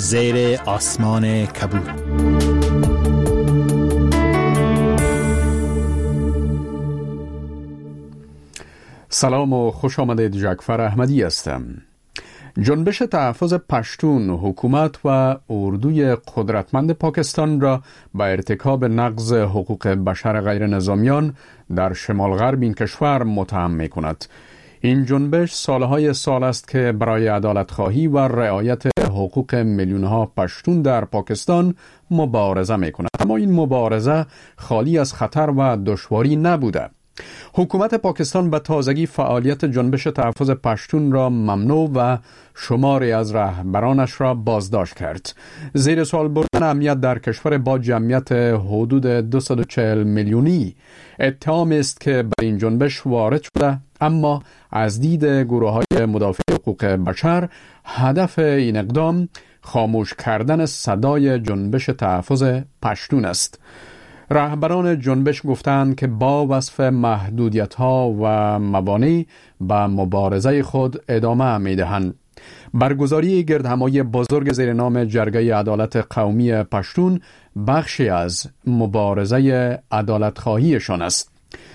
زیر آسمان کبود. سلام و خوش آمدید. جعفر احمدی هستم. جنبش تحفظ پشتون، حکومت و اردوی قدرتمند پاکستان را به ارتکاب نقض حقوق بشر غیر نظامیان در شمال غرب این کشور متهم می کند. این جنبش سالهای سال است که برای عدالت خواهی و رعایت حقوق میلیونها پشتون در پاکستان مبارزه می کند. اما این مبارزه خالی از خطر و دشواری نبوده. حکومت پاکستان به تازگی فعالیت جنبش تحفظ پشتون را ممنوع و شماری از رهبرانش را بازداشت کرد. زیر سوال بردن امنیت در کشور با جمعیت حدود 240 میلیونی اتهام است که به این جنبش وارد شده، اما از دید گروه‌های مدافع حقوق بشر هدف این اقدام خاموش کردن صدای جنبش تحفظ پشتون است. رهبران جنبش گفتند که با وصف محدودیت‌ها و موانع به مبارزه خود ادامه می‌دهند. برگزاری گردهمایی بزرگ زیر نام جرگه عدالت قومی پشتون بخشی از مبارزه عدالت‌خواهیشان است.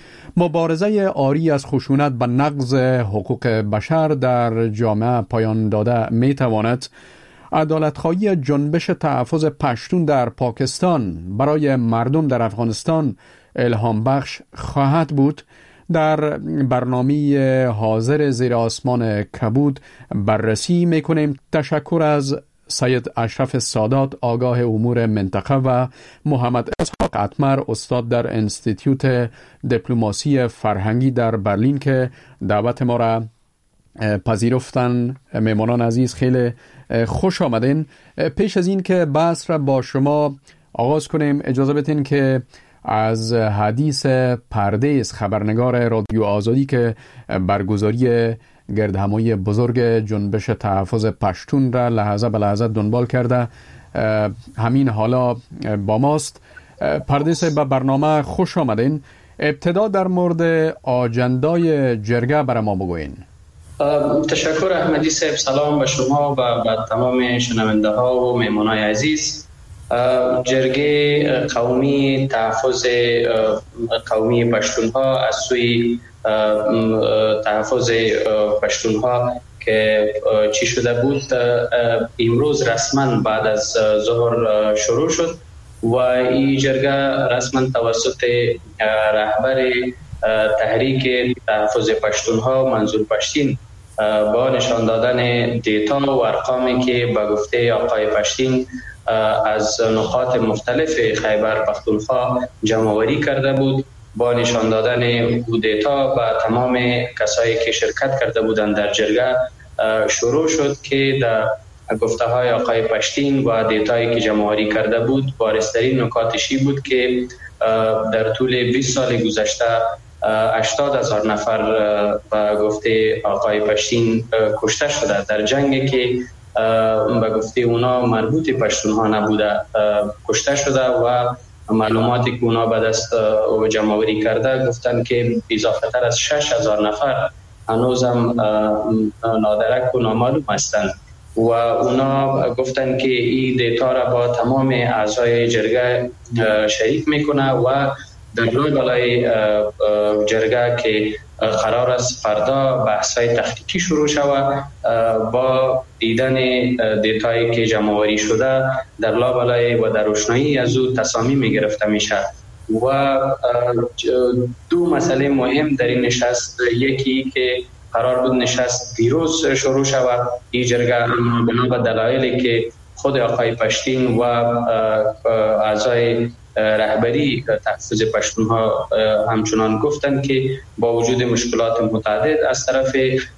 مبارزه عاری از خشونت به نقض حقوق بشر در جامعه پایان داده می‌تواند عدالت‌خواهی جنبش تحفظ پشتون در پاکستان برای مردم در افغانستان الهام بخش خواهد بود. در برنامه حاضر زیر آسمان کبود بررسی می‌کنیم. تشکر از سید اشرف سادات، آگاه امور منطقه، و محمد اسحاق اتمر، استاد در انستیتیوت دیپلماسی فرهنگی در برلین که دعوت ما را پذیرفتن. میمانان عزیز خیلی خوش آمدین. پیش از این که بحث را با شما آغاز کنیم اجازه بدین که از حدیث پردیس، خبرنگار رادیو آزادی که برگزاری گردهمایی بزرگ جنبش تحفظ پشتون را لحظه به لحظه دنبال کرده همین حالا با ماست. پردیس، به برنامه خوش آمدین. ابتدا در مورد آجندای جرگه برای ما بگوین. تشکر احمدی صاحب. سلام به شما و به تمام شنونده ها و مهمانای عزیز. جرگه قومی تحفظ قومی پشتون ها از سوی تحفظ پشتون ها که چی شده بود امروز رسما بعد از ظهر شروع شد و این جرگه رسما توسط رهبر تحریک تحفظ پشتون ها منظور پشتین با نشان دادن دیتا و ارقامی که به گفته آقای پشتین از نقاط مختلف خیبر پختونخوا جمع‌آوری کرده بود، با نشان دادن دیتا به تمام کسایی که شرکت کرده بودند در جرگه شروع شد که در گفته های آقای پشتین و دیتایی که جمع‌آوری کرده بود بارزترین نکاتشی بود که در طول 20 سال گذشته 80,000 نفر به گفته آقای پشتین کشته شده در جنگی که به گفته اونا مربوط پشتون ها نبوده کشته شده و معلوماتی که اونا به دست جمع آوری کرده گفتن که اضافه تر از 6,000 نفر هنوزم نادرک و نامعلوم هستند و اونا گفتن که این دیتا را با تمام اعضای جرگه شریک میکنه و در روی بالای جرگه که قرار است فردا بحث‌های تخنیکی شروع شود با دیدن دیتایی که جمع‌آوری شده در لابلای و در روشنایی از او تصامیم گرفته میشه و دو مسئله مهم در این نشست، یکی که قرار بود نشست دیروز شروع شود این جرگه اما بنا به دلایلی که خود آقای پشتین و اعضای رهبری تحفظ پشتون ها همچنان گفتند که با وجود مشکلات متعدد از طرف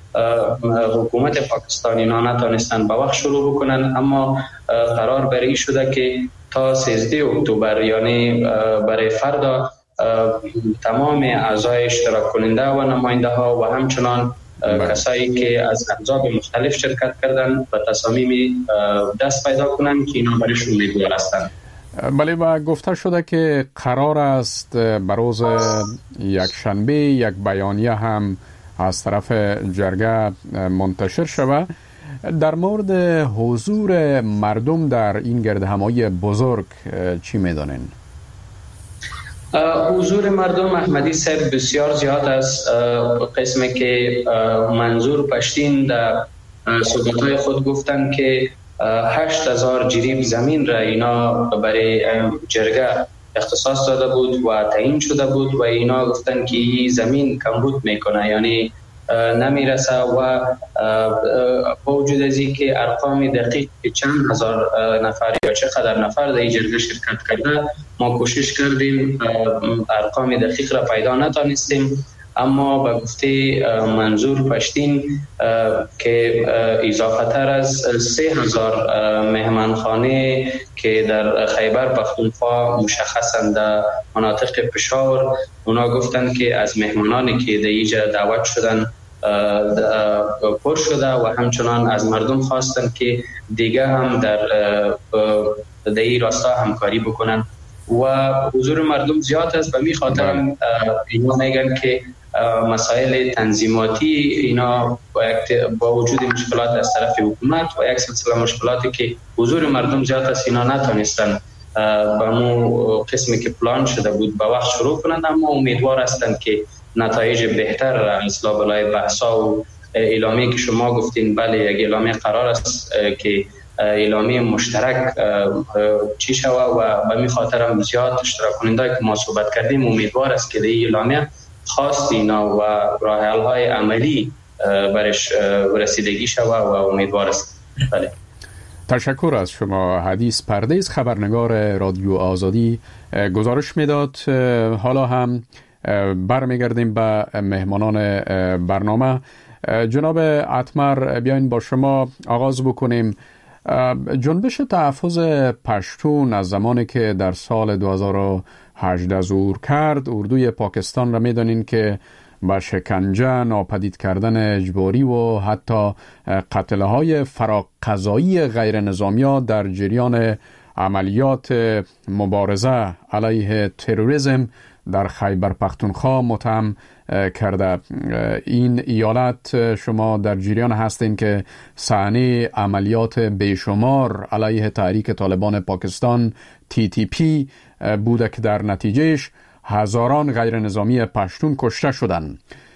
حکومت پاکستان اینا نتانستن به وقت شروع بکنن، اما قرار بر این شده که تا 13 اکتبر یعنی برای فردا تمام اعضای اشتراک کننده و نماینده ها و همچنان کسایی که از احزاب مختلف شرکت کردن به تصامیم دست پیدا کنن که اینا برایشون امیدوار هستند. بله، و گفته شده که قرار است بروز یک شنبه یک بیانیه هم از طرف جرگه منتشر شود. در مورد حضور مردم در این گردهمایی بزرگ چی میدانین؟ حضور مردم احمدی صاحب بسیار زیاد است. قسمی که منظور پشتین در صحبت‌های خود گفتن که 8000 جریب زمین را اینا برای جرگه اختصاص داده بود و تعیین شده بود و اینا گفتن که این زمین کمبود میکنه، یعنی نمیرسه و با وجود از این که ارقام دقیق که چند هزار نفر یا چقدر نفر در این جرگه شرکت کرده ما کوشش کردیم ارقام دقیق را پیدا نتانستیم، اما به گفته منظور پشتین که اضافه تر از 3000 مهمانخانه که در خیبر پختونخوا مشخصاً در مناطق پشاور، اونا گفتن که از مهمانانی که در اینجا دعوت شدن پر شده و همچنان از مردم خواستن که دیگه هم در این راستا همکاری بکنن و حضور مردم زیاد است. به می خاطر اینا میگن که مسائل تنظیماتی اینا با وجود مشکلات از طرف حکومت و یک سلسله مشکلاتی که حضور مردم زیاد است اینا نتونستن با مو قسمی که پلان شده بود با وقت شروع کنند، اما امیدوار هستند که نتایج بهتر از لابلای بحثا و اعلامیه که شما گفتین بله یک اعلامیه قرار است که اعلامیه مشترک چی شوه و به می خاطر زیاد اشتراک کننده که ما صحبت کردیم امیدوار است که در این اعلامیه خواست اینا و راه حل های عملی برش رسیدگی شوه و امیدوار است. بله. تشکر از شما. حدیث پردیس خبرنگار رادیو آزادی گزارش میداد. حالا هم برمیگردیم به مهمانان برنامه. جناب اتمر بیاین با شما آغاز بکنیم. جنبش تحفظ پشتون از زمانی که در سال 2018 ظهور کرد، اردوی پاکستان را میدانین که با شکنجه، ناپدید کردن اجباری و حتی قتلهای فراقضایی غیر نظامی‌ها در جریان عملیات مبارزه علیه تروریسم در خیبر پختونخوا متهم کرده. این ایالت شما در جریان هستین که صحنه عملیات بیشمار علیه تحریک طالبان پاکستان TTP بوده که در نتیجهش هزاران غیر نظامی پشتون کشته شدند.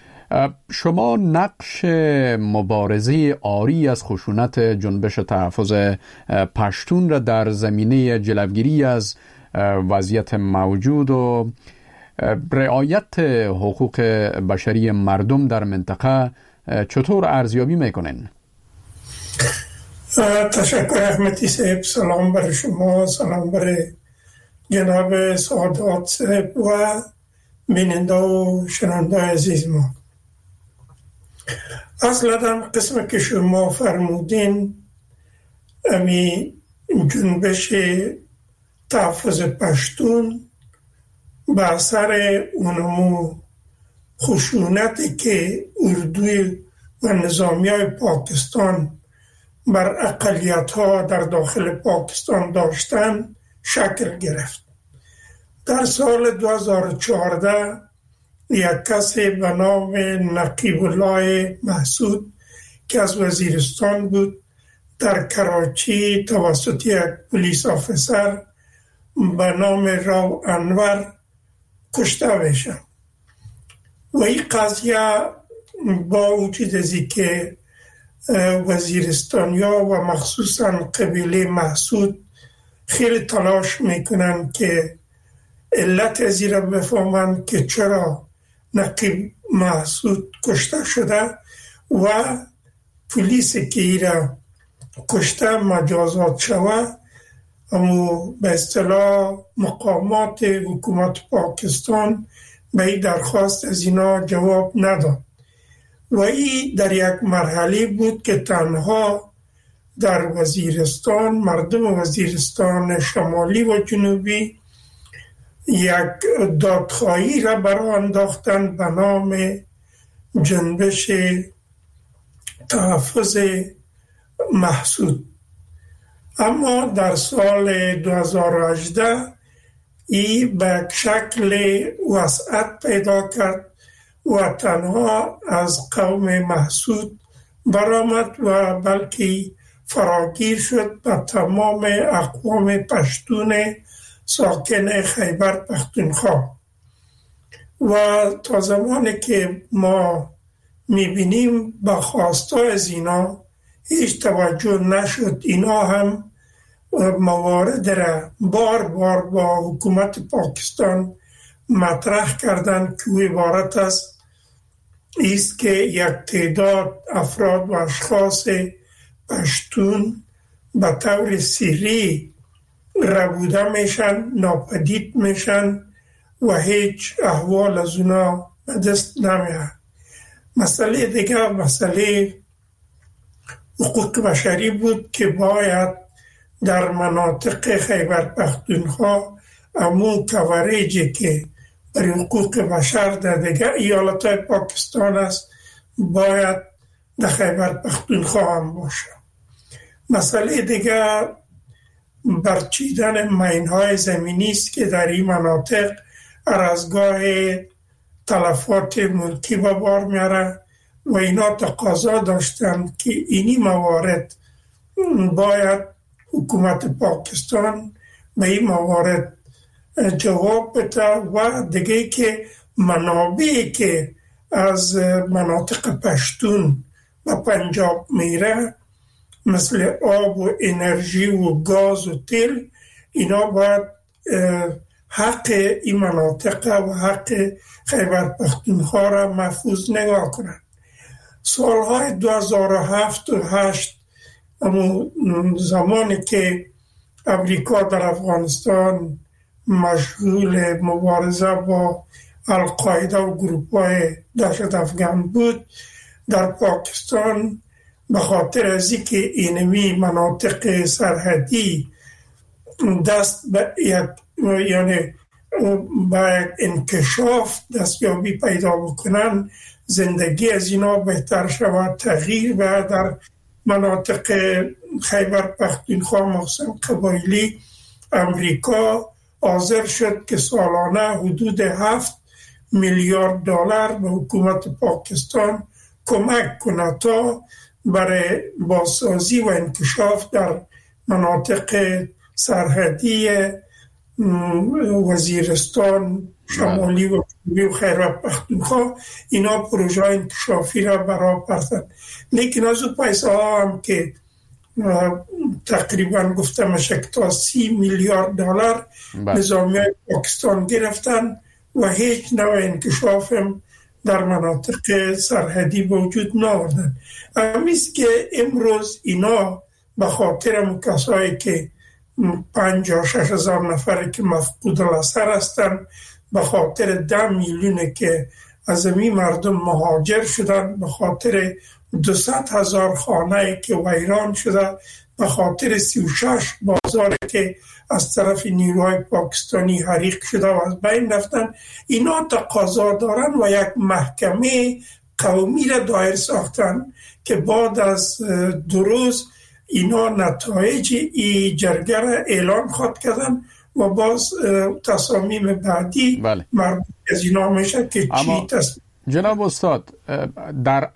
شما نقش مبارزه عاری از خشونت جنبش تحفظ پشتون را در زمینه جلوگیری از وضعیت موجود و رعایت حقوق بشری مردم در منطقه چطور ارزیابی میکنین؟ تشکر احمدی صاحب. سلام بر شما، سلام بر جناب سعادات صاحب و بیننده و شنونده عزیز ما. اصلا قسم که شما فرمودین امی جنبش تحفظ پشتون به اثر اونمو خشونتی که اردوی و نظامی های پاکستان بر اقلیت ها در داخل پاکستان داشتن شکل گرفت. در سال 2014 یک کسی به نام نقیب الله محسود که از وزیرستان بود در کراچی توسط یک پلیس آفیسر به نام راو انور کشته بشه و این قضیه با وجود ازی که وزیرستانیا و مخصوصا قبیله محسود خیلی تلاش میکنن که علت از این را بفهمن که چرا نقیب محسود کشته شده و پلیس که این را کشته مجازات شوه، اما به اصطلاح مقامات حکومت پاکستان به این درخواست از اینا جواب نداد و این در یک مرحله بود که تنها در وزیرستان مردم وزیرستان شمالی و جنوبی یک دادخواهی را برای انداختن به نام جنبش تحفظ محسود. اما در سال 2018 این به شکل وسعت پیدا کرد و تنها از قوم محسود برآمد و بلکه فراگیر شد به تمام اقوام پشتون ساکن خیبر پختونخوا. و تا زمانی که ما میبینیم به خواستای از اینا هیچ توجه نشد، اینا هم موارد را بار بار با حکومت پاکستان مطرح کردند که عبارت است که یک تعداد افراد و اشخاص پشتون به طور سری ربوده میشن، ناپدید میشن و هیچ احوال از اونا به دست نمیاد. مسئله دیگه مسئله حقوق بشری بود که باید در مناطق خیبر پختونخوا امون کوریجی که برای حقوق بشر در دیگه ایالتهای پاکستان است باید در خیبر پختونخوا هم باشه. مسئله دیگه برچیدن ماین‌های زمینی است که در این مناطق ارزگاه تلفات ملکی به بار میاره و اینا تقاضا داشتن که اینی موارد باید حکومت پاکستان به این موارد جواب بده و دیگه که منابعی که از مناطق پشتون به پنجاب میره مثل آب و انرژی و گاز و تیل، اینا باید حق این مناطق و حق خیبر پختونخوا را محفوظ نگاه کنند. سالهای 2007 و 2008 زمانی که امریکا در افغانستان مشغول مبارزه با القاعده و گروه‌های دهشت افغان بود، در پاکستان به خاطر از اینکه اینمی مناطق سرحدی دست به یک انکشاف دستیابی پیدا بکنن، زندگی از اینا بهتر شود، تغییر به در مناطق خیبر پختونخوا مخصوصا قبایلی، امریکا حاضر شد که سالانه حدود 7 میلیارد دلار به حکومت پاکستان کمک کنه تا برای بازسازی و انکشاف در مناطق سرحدی وزیرستان شمالی و جنوبی و خیبر پختونخوا اینا پروژه انکشافی را برای پرتن. لیکن از او پیسه ها هم که تقریبا گفته میشه که تا 30 میلیارد دلار نظامی پاکستان گرفتن و هیچ نوع انکشاف هم در مناطق سرحدی به وجود نآوردن. همیست که امروز اینا به خاطر کسایی که 56 هزار نفر که مفقود الاثر هستند، به خاطر 10 میلیون که از این مردم مهاجر شدن، به خاطر 200,000 خانه که ویران شده، به خاطر 36 بازار که از طرف نیروهای پاکستانی حریق شده و از بین رفتن، اینا تقاضا دارن و یک محکمه قومی را دایر ساختن که بعد از 2 روز اینا نتایج ای جرگه را اعلان خواهد کردن و باز تصامیم بعدی مربوط از اینا میشه که چی تصمیم. جناب استاد، در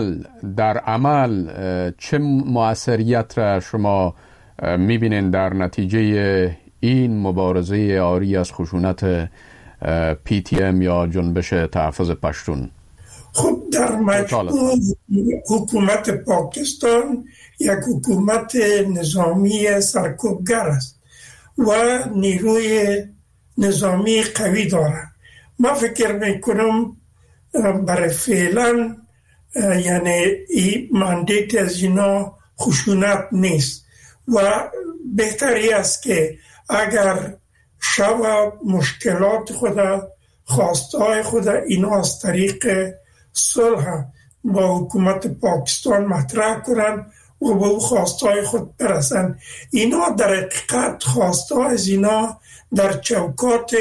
عمل چه مؤثریت را شما میبینین در نتیجه این مبارزه عاری از خشونت PTM یا جنبش تحفظ پشتون؟ خب در مجموع حکومت پاکستان یک حکومت نظامی سرکوبگر است و نیروی نظامی قوی دارد. من فکر میکنم برای فعلا یعنی این مندیت از اینا خشونت نیست و بهتری است که اگر شب مشکلات خود خواستهای خود اینا از طریق صلح با حکومت پاکستان مطرح کنن و به او خواستهای خود برسن. اینا در حقیقت خواستهای از اینا در چوکات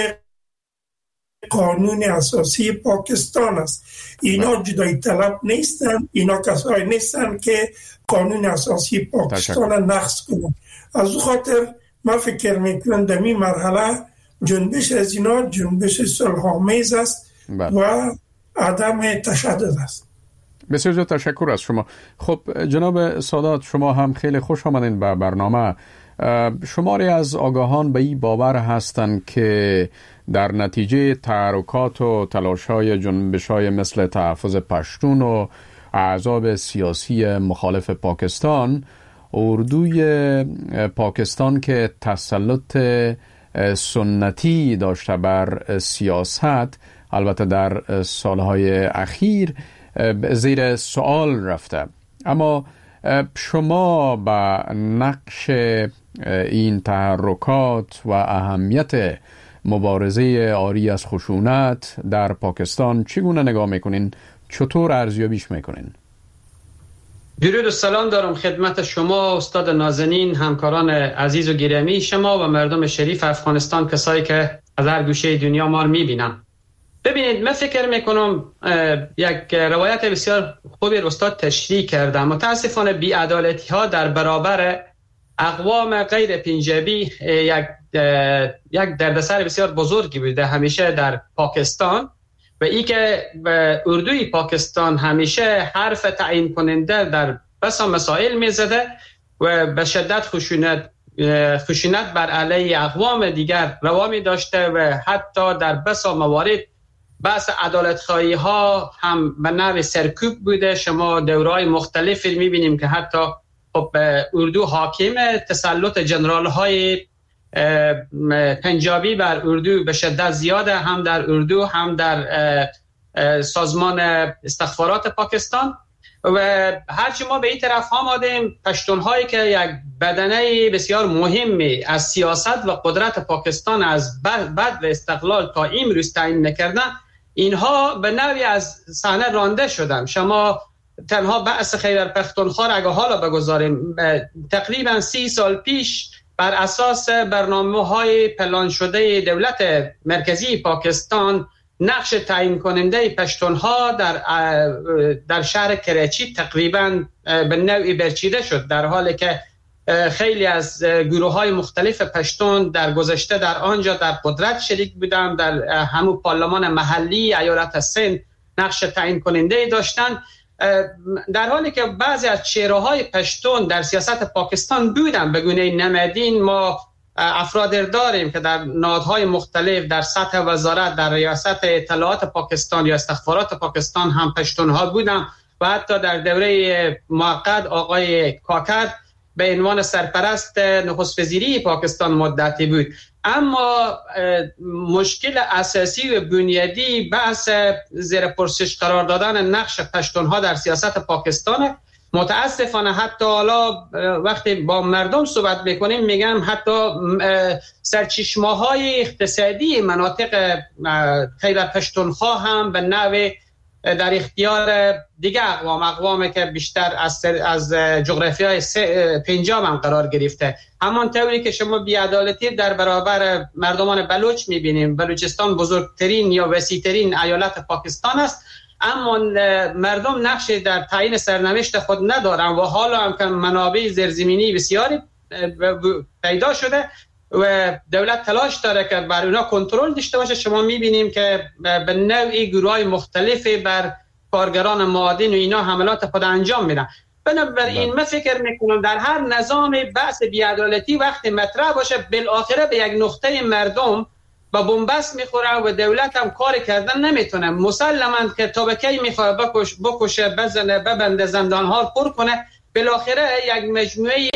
قانون اساسی پاکستان است. اینا جدایی طلب نیستن، اینا کسایی نیستن که قانون اساسی پاکستان نقض کنن. از او خاطر من فکر میکنم در این مرحله جنبش از اینا جنبش صلح‌آمیز است و عدم تشدد است. بسیار زیاد تشکر از شما. خب جناب سادات، شما هم خیلی خوش آمدین به برنامه. شماری از آگاهان به این باور هستند که در نتیجه تحرکات و تلاش‌های جنبش‌های مثل تحفظ پشتون و احزاب سیاسی مخالف پاکستان، اردوی پاکستان که تسلط سنتی داشته بر سیاست، البته در سالهای اخیر زیر سوال رفته. اما شما با نقش این تحرکات و اهمیت مبارزه عاری از خشونت در پاکستان چگونه نگاه میکنین؟ چطور ارزیابیش میکنین؟ درود و سلام دارم خدمت شما استاد نازنین، همکاران عزیز و گرامی شما و مردم شریف افغانستان، کسایی که از هر گوشه دنیا ما رو میبینن. ببینید، من فکر میکنم یک روایت بسیار خوبی استاد تشریح کردم. متاسفانه بی‌عدالتی ها در برابر اقوام غیر پنجابی یک دردسر بسیار بزرگی بوده همیشه در پاکستان، و ای که اردوی پاکستان همیشه حرف تعیین کننده در بسا مسائل میزده و به شدت خشونت بر علیه اقوام دیگر روا می داشته و حتی در بسا موارد بحث عدالت خواهی ها هم به نوع سرکوب بوده. شما دورهای مختلفی میبینیم که حتی اردو حاکم، تسلط جنرال های پنجابی بر اردو به شدت زیاده، هم در اردو هم در سازمان استخبارات پاکستان. و هرچی ما به این طرف آمدیم، پشتون هایی که یک بدنه بسیار مهمی از سیاست و قدرت پاکستان از بعد و استقلال تا امروز تعیین نکردن، اینها به نوعی از صحنه رانده شدن. شما تنها بحث خیبر پختونخوا را اگه حالا بگذاریم، تقریبا 30 سال پیش بر اساس برنامه‌های پلان شده دولت مرکزی پاکستان، نقش تعیین کننده پشتونها در شهر کراچی تقریبا به نوعی برچیده شد، در حالی که خیلی از گروه‌های مختلف پشتون در گذشته در آنجا در قدرت شریک بودند، در همون پارلمان محلی ایالت سند نقش تعیین کننده داشتند، در حالی که بعضی از چهره‌های پشتون در سیاست پاکستان بودن به گونه نمادین. ما افراد داریم که در نهادهای مختلف در سطح وزارت، در ریاست اطلاعات پاکستان یا استخبارات پاکستان هم پشتونها بودن و حتی در دوره موقت آقای کاکر به عنوان سرپرست نخست وزیری پاکستان مدتی بود. اما مشکل اساسی و بنیادی بحث زیر پرسش قرار دادن نقش پشتونها در سیاست پاکستان. متاسفانه حتی حالا وقتی با مردم صحبت میکنیم میگم حتی سرچشمه‌های اقتصادی مناطق خیبر پختونخوا هم به نوع در اختیار دیگه اقوامی که بیشتر از جغرافیای پنجاب هم قرار گرفته. همان طوری که شما بی‌عدالتی در برابر مردمان بلوچ میبینیم. بلوچستان بزرگترین یا وسیع‌ترین ایالت پاکستان است، اما مردم نقش در تعیین سرنوشت خود ندارن و حالا هم که منابع زیرزمینی بسیاری پیدا شده و دولت تلاش داره که بر اونا کنترل داشته باشه. شما میبینیم که به نوعی گروهای مختلفی بر کارگران معادن و اینا حملات خود انجام میدن. بنابراین من فکر میکنم در هر نظام بحث بی‌عدالتی وقتی مطرح باشه، بالاخره به یک نقطه مردم با بنبست میخوره و دولت هم کار کردن نمیتونه. مسلماً که تا به کی میخواد بکشه، بزنه، ببنده، زندانها پر کنه، بالاخره یک مجموعه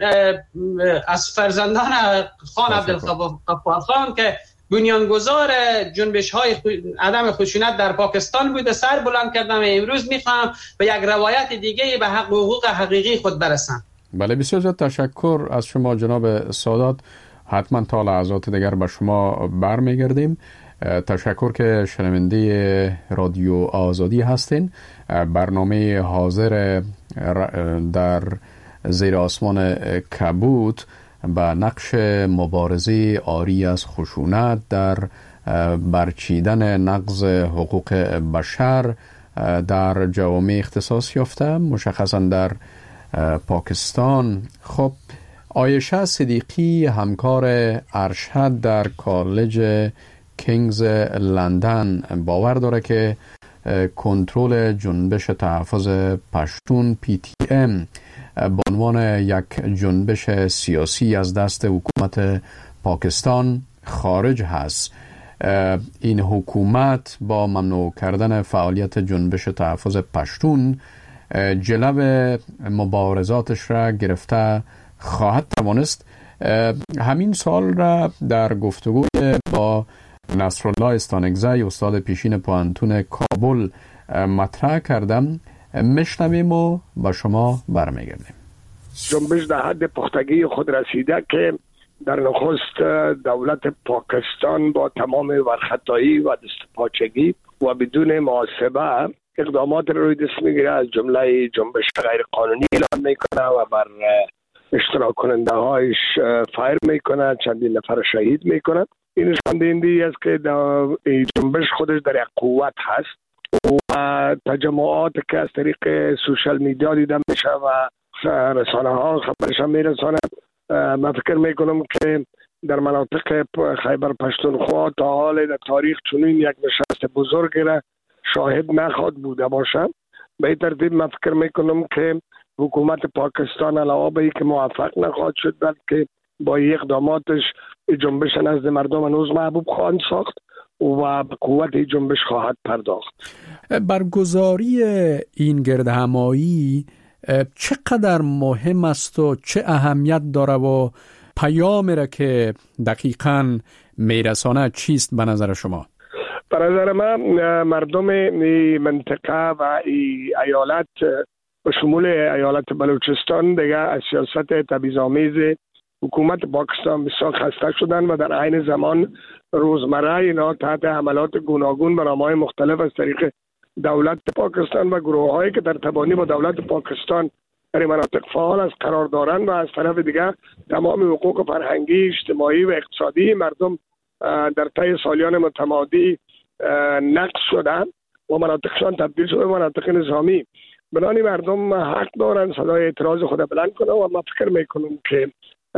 از فرزندان خان عبدالغفار خان که بنیانگذار جنبش‌های عدم خشونت در پاکستان بوده سر بلند کردن و امروز میخوام به یک روایت دیگه به حقوق حقیقی خود برسن. بله، بسیار زیاد تشکر از شما جناب سادات. حتما تا لحظات دیگر به شما برمیگردیم. تشکر که شنونده رادیو آزادی هستین. برنامه حاضر در زیر آسمان کبوت به نقش مبارزه عاری از خشونت در برچیدن نقض حقوق بشر در جوامع اختصاص یافته، مشخصا در پاکستان. خب عایشه صدیقی، همکار ارشد در کالج کینگز لندن، باور داره که کنترل جنبش تحفظ پشتون PTM به عنوان یک جنبش سیاسی از دست حکومت پاکستان خارج هست. این حکومت با ممنوع کردن فعالیت جنبش تحفظ پشتون جلو مبارزاتش را گرفته خواهد توانست. همین سال را در گفتگوی با نصرالله استانکزی استاد پیشین پوهنتون کابل مطرح کردم. میشنویم و با شما برمیگردیم. جنبش در حد پختگی خود رسیده که در نخست دولت پاکستان با تمام ورخطایی و دستپاچگی و بدون محاسبه اقدامات روی دست میگیره، از جمله جنبش غیر قانونی اعلان میکنه و بر اشتراک کننده هایش فایر میکنه، چندین نفر شهید میکنه. این نشان دهنده است که جنبش خودش در یک قوت هست و تجمعات که از طریق سوشال میدیا دیده میشه و رسانه ها خبرش هم میرسانه. من فکر میکنم که در مناطق خیبر پشتونخوا تا حال در تاریخ چنین یک نشست بزرگ را شاهد نخواهد بوده باشه. به این ترتیب من فکر میکنم که حکومت پاکستان علاوه بر اینکه موفق نخواهد شد، بلکه با اقداماتش جنبش نزد مردم هنوز محبوب خواهند ساخت و به قوت جنبش خواهد پرداخت. برگزاری این گردهمایی چقدر مهم است و چه اهمیت داره و پیامی را که دقیقاً میرسانه چیست به نظر شما؟ به نظر من مردم منطقه و ایالت به شمول ایالت بلوچستان دیگه از سیاست تبعیض‌آمیز حکومت پاکستان بسیار خسته شدن و در عین زمان روزمره اینا تحت حملات گوناگون به نام‌های مختلف از طریق دولت پاکستان و گروه‌هایی که در تبانی با دولت پاکستان در مناطق فعال از قرار دارند و از طرف دیگر تمام حقوق فرهنگی، اجتماعی و اقتصادی مردم در طی سالیان متمادی نقض شدن و مناطقشان تبدیل شده به مناطق نظامی. بنابراین مردم حق دارن صدای اعتراض خود بلند کنن و من فکر میکنم که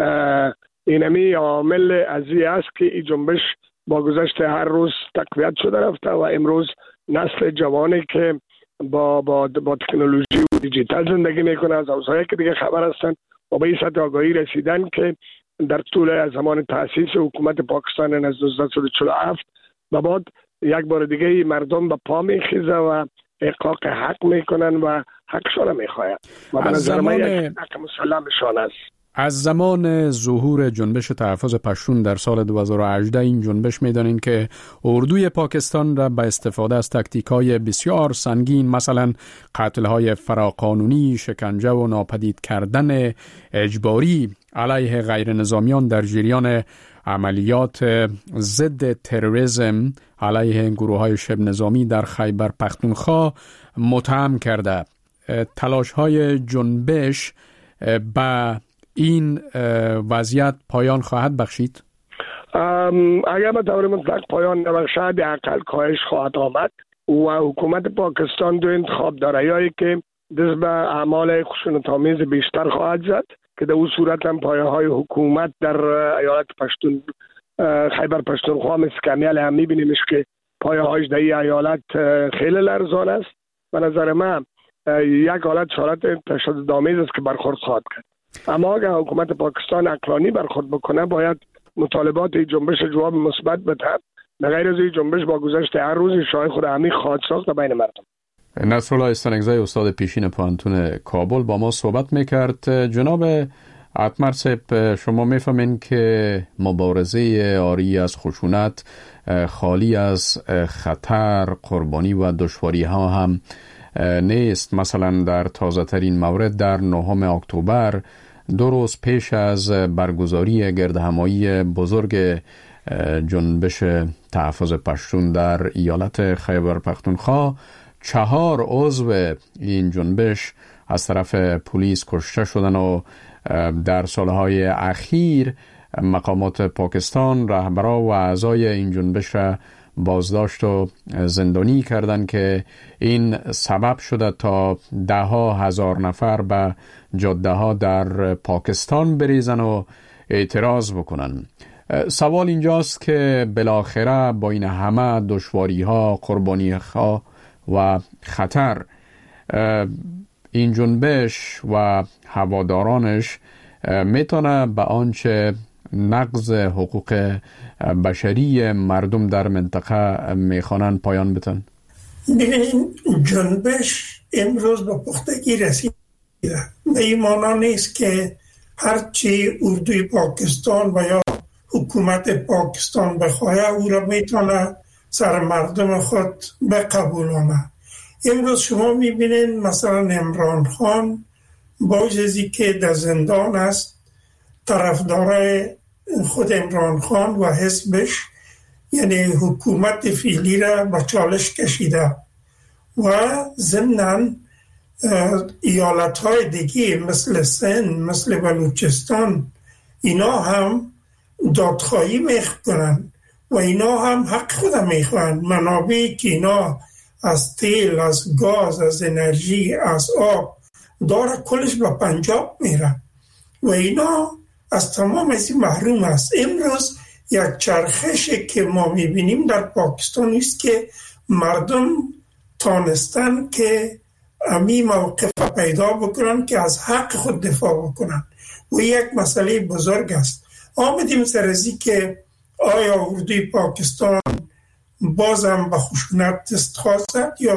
اینمی عامل ازی است که این جنبش با گذشت هر روز تقویت شده رفته و امروز نسل جوانی که با تکنولوژی و دیجیتال زندگی میکنه از حوزه‌ای که دیگه خبر هستن و به این سطح آگاهی رسیدن که در طول زمان تأسیس حکومت پاکستان از 1947 و بعد یک بار دیگه مردم به پا میخیزه و احقاق حق میکنن و حقشان میخواهد و به نظر من یک حق مسلمشان است. از زمان ظهور جنبش تحفظ پشتون در سال 2018 این جنبش میدانین که اردوی پاکستان را به استفاده از تاکتیک‌های بسیار سنگین، مثلا قتل‌های فراقانونی، شکنجه و ناپدید کردن اجباری علیه غیر نظامیان در جریان عملیات ضد تروریسم علیه گروه‌های شبه نظامی در خیبر پختونخوا متهم کرده. تلاش‌های جنبش به این وضعیت پایان خواهد بخشید؟ اگر به طور مطلق پایان نبخشد اقل کاهش خواهد آمد و حکومت پاکستان دو انتخاب داره، که دست به اعمال خشونت‌آمیز بیشتر خواهد زد که در اون صورت هم پایه های حکومت در ایالت پشتون خیبر پشتونخوا مثل کمیل هم میبینیمش که پایه هایش در این ایالت خیلی لرزان است. به نظر من یک حالت تشددآمیز است که برخورد خواهد کرد. اما اگر حکومت پاکستان عقلانی برخورد بکنه باید مطالبات جنبش جواب مثبت بده. به غیر از این جنبش با گذشت هر روز شاه خود عمیق خواهد ساخت بین مردم. نصرالله استانکزی استاد پیشین پوهنتون کابل با ما صحبت میکرد. جناب اتمر صاحب، شما میفهمین که مبارزه عاری از خشونت، خالی از خطر، قربانی و دشواری ها هم نیست. مثلا در تازه ترین مورد در 9 اکتبر 2 روز پیش از برگزاری گردهمایی بزرگ جنبش تحفظ پشتون در ایالت خیبر پختونخوا 4 عضو این جنبش از طرف پلیس کشته شدن و در سالهای اخیر مقامات پاکستان رهبران و اعضای این جنبش را بازداشت و زندانی کردند که این سبب شده تا 10,000 نفر به جاده ها در پاکستان بریزن و اعتراض بکنن. سوال اینجاست که بالاخره با این همه دشواری ها، قربانی ها و خطر، این جنبش و هوادارانش میتونه به آنچه نقض حقوق بشری مردم در منطقه میخوانن پایان بدن؟ ببینید، جنبش امروز به پختگی رسیده. به این معنا نیست که هرچی اردوی پاکستان و یا حکومت پاکستان بخواه او را میتونه سر مردم خود بقبولانه. امروز شما میبینید مثلا عمران خان با وجودی که در زندان است، طرفدار خود عمران خان و حزبش یعنی حکومت فعلی را به چالش کشیده و ضمناً ایالت‌های دیگه مثل سند، مثل بلوچستان، اینا هم دادخواهی میکنن و اینا هم حق خود میخوان. منابعی که اینا از تیل، از گاز، از انرژی، از آب داره کلش به پنجاب میره و اینا از تمام از این محروم است. امروز یک چرخشی که ما میبینیم در پاکستان است که مردم تانستن که امی موقف پیدا بکنن که از حق خود دفاع بکنن و یک مسئله بزرگ است. آمدیم سرزی که آیا اردوی پاکستان بازم به خشونت دست خواست یا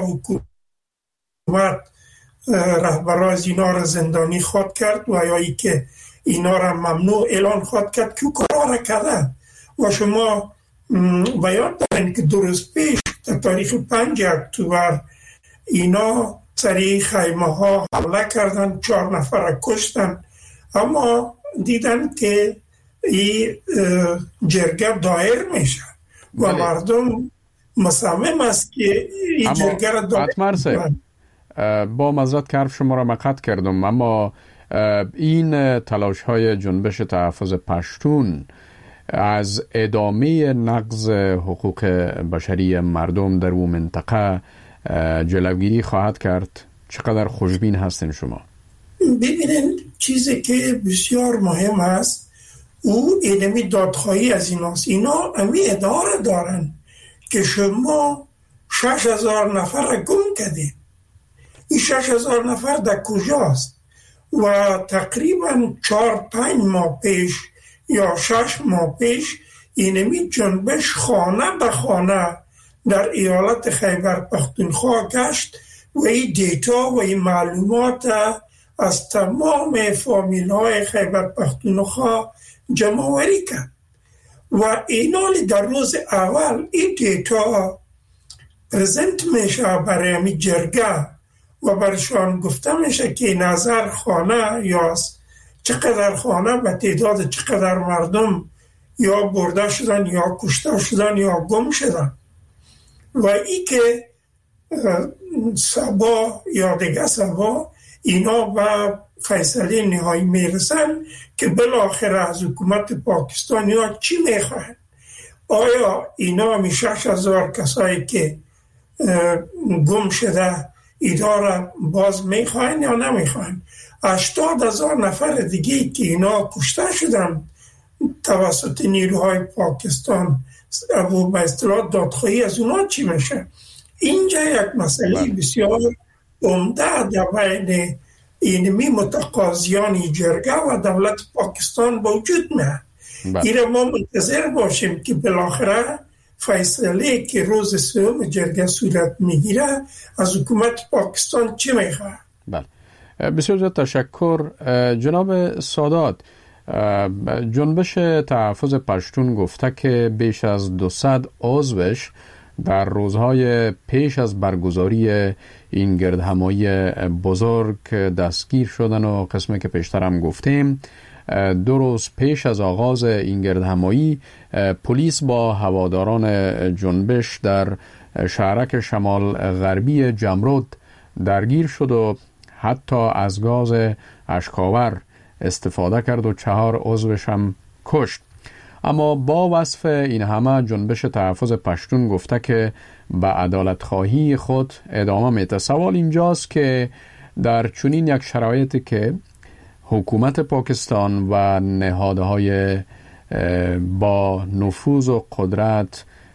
حکومت رهبران از اینا را زندانی خواد کرد و یا ای که اینا را ممنوع اعلان خواد کرد که کارا را کرده. و شما بیان دارین که 2 روز پیش در تاریخ 5 اکتبر اینا سریع خیمه ها حمله کردن، 4 نفر را کشتن، اما دیدن که این جرگه دایر میشه و مردم مصمم است که این جرگه را دایر کنند. با معذرت که حرف شما را مقطع کردم، اما این تلاش های جنبش تحفظ پشتون از ادامه نقض حقوق بشری مردم در اون منطقه جلوگیری خواهد کرد؟ چقدر خوشبین هستین شما؟ ببینید، چیزی که بسیار مهم است او علمی دادخواهی از ایناست. اینا امی اداره دارن که شما 6,000 نفر را گم کردید. این 6,000 نفر در کجاست؟ و تقریبا 4-5 ماه پیش یا 6 ماه پیش اینمی جنبش خانه به خانه در ایالت خیبر پختونخوا گشت و این دیتا و این معلومات از تمام فامیل های خیبر پختونخوا جمع آوری کرد و اینالی در روز اول این دیتا پرزنت میشه برای همی جرگه و برشان گفته میشه که نظر خانه یا چقدر خانه به تعداد چقدر مردم یا برده شدن یا کشته شدن یا گم شدن و ای که سبا یا دیگه سبا اینا به فیصله نهایی میرسن که بالاخره از حکومت پاکستان ها چی میخواهند. آیا اینا می 6,000 کسایی که گم شده ایداره باز میخواهند یا نمیخواهند؟ 80,000 نفر دیگه که اینا کشته شدن توسط نیروهای پاکستان و به اصطلاح دادخواهی از اونا چی میشه؟ اینجا یک مسئله بسیار عمده در بین اینمی متقاضیان جرگه و دولت پاکستان وجود میاد. ایره ما منتظر باشیم که بالاخره فیصله که روز 3 جرگه صورت میگیره از حکومت پاکستان چی میخواد. بله، بسیار زیاد تشکر جناب سادات. جنبش تحفظ پشتون گفته که بیش از 200 عضوش در روزهای پیش از برگزاری این گردهمایی بزرگ دستگیر شدن و قسمی که پیشتر هم گفتیم 2 روز پیش از آغاز این گردهمایی پلیس با هواداران جنبش در شهرک شمال غربی جمرود درگیر شد و حتی از گاز اشکاور استفاده کرد و 4 عضوش هم کشت. اما با وصف این همه جنبش تحفظ پشتون گفته که به عدالت خواهی خود ادامه میده. سوال اینجاست که در چنین یک شرایطی که حکومت پاکستان و نهادهای با نفوذ و قدرت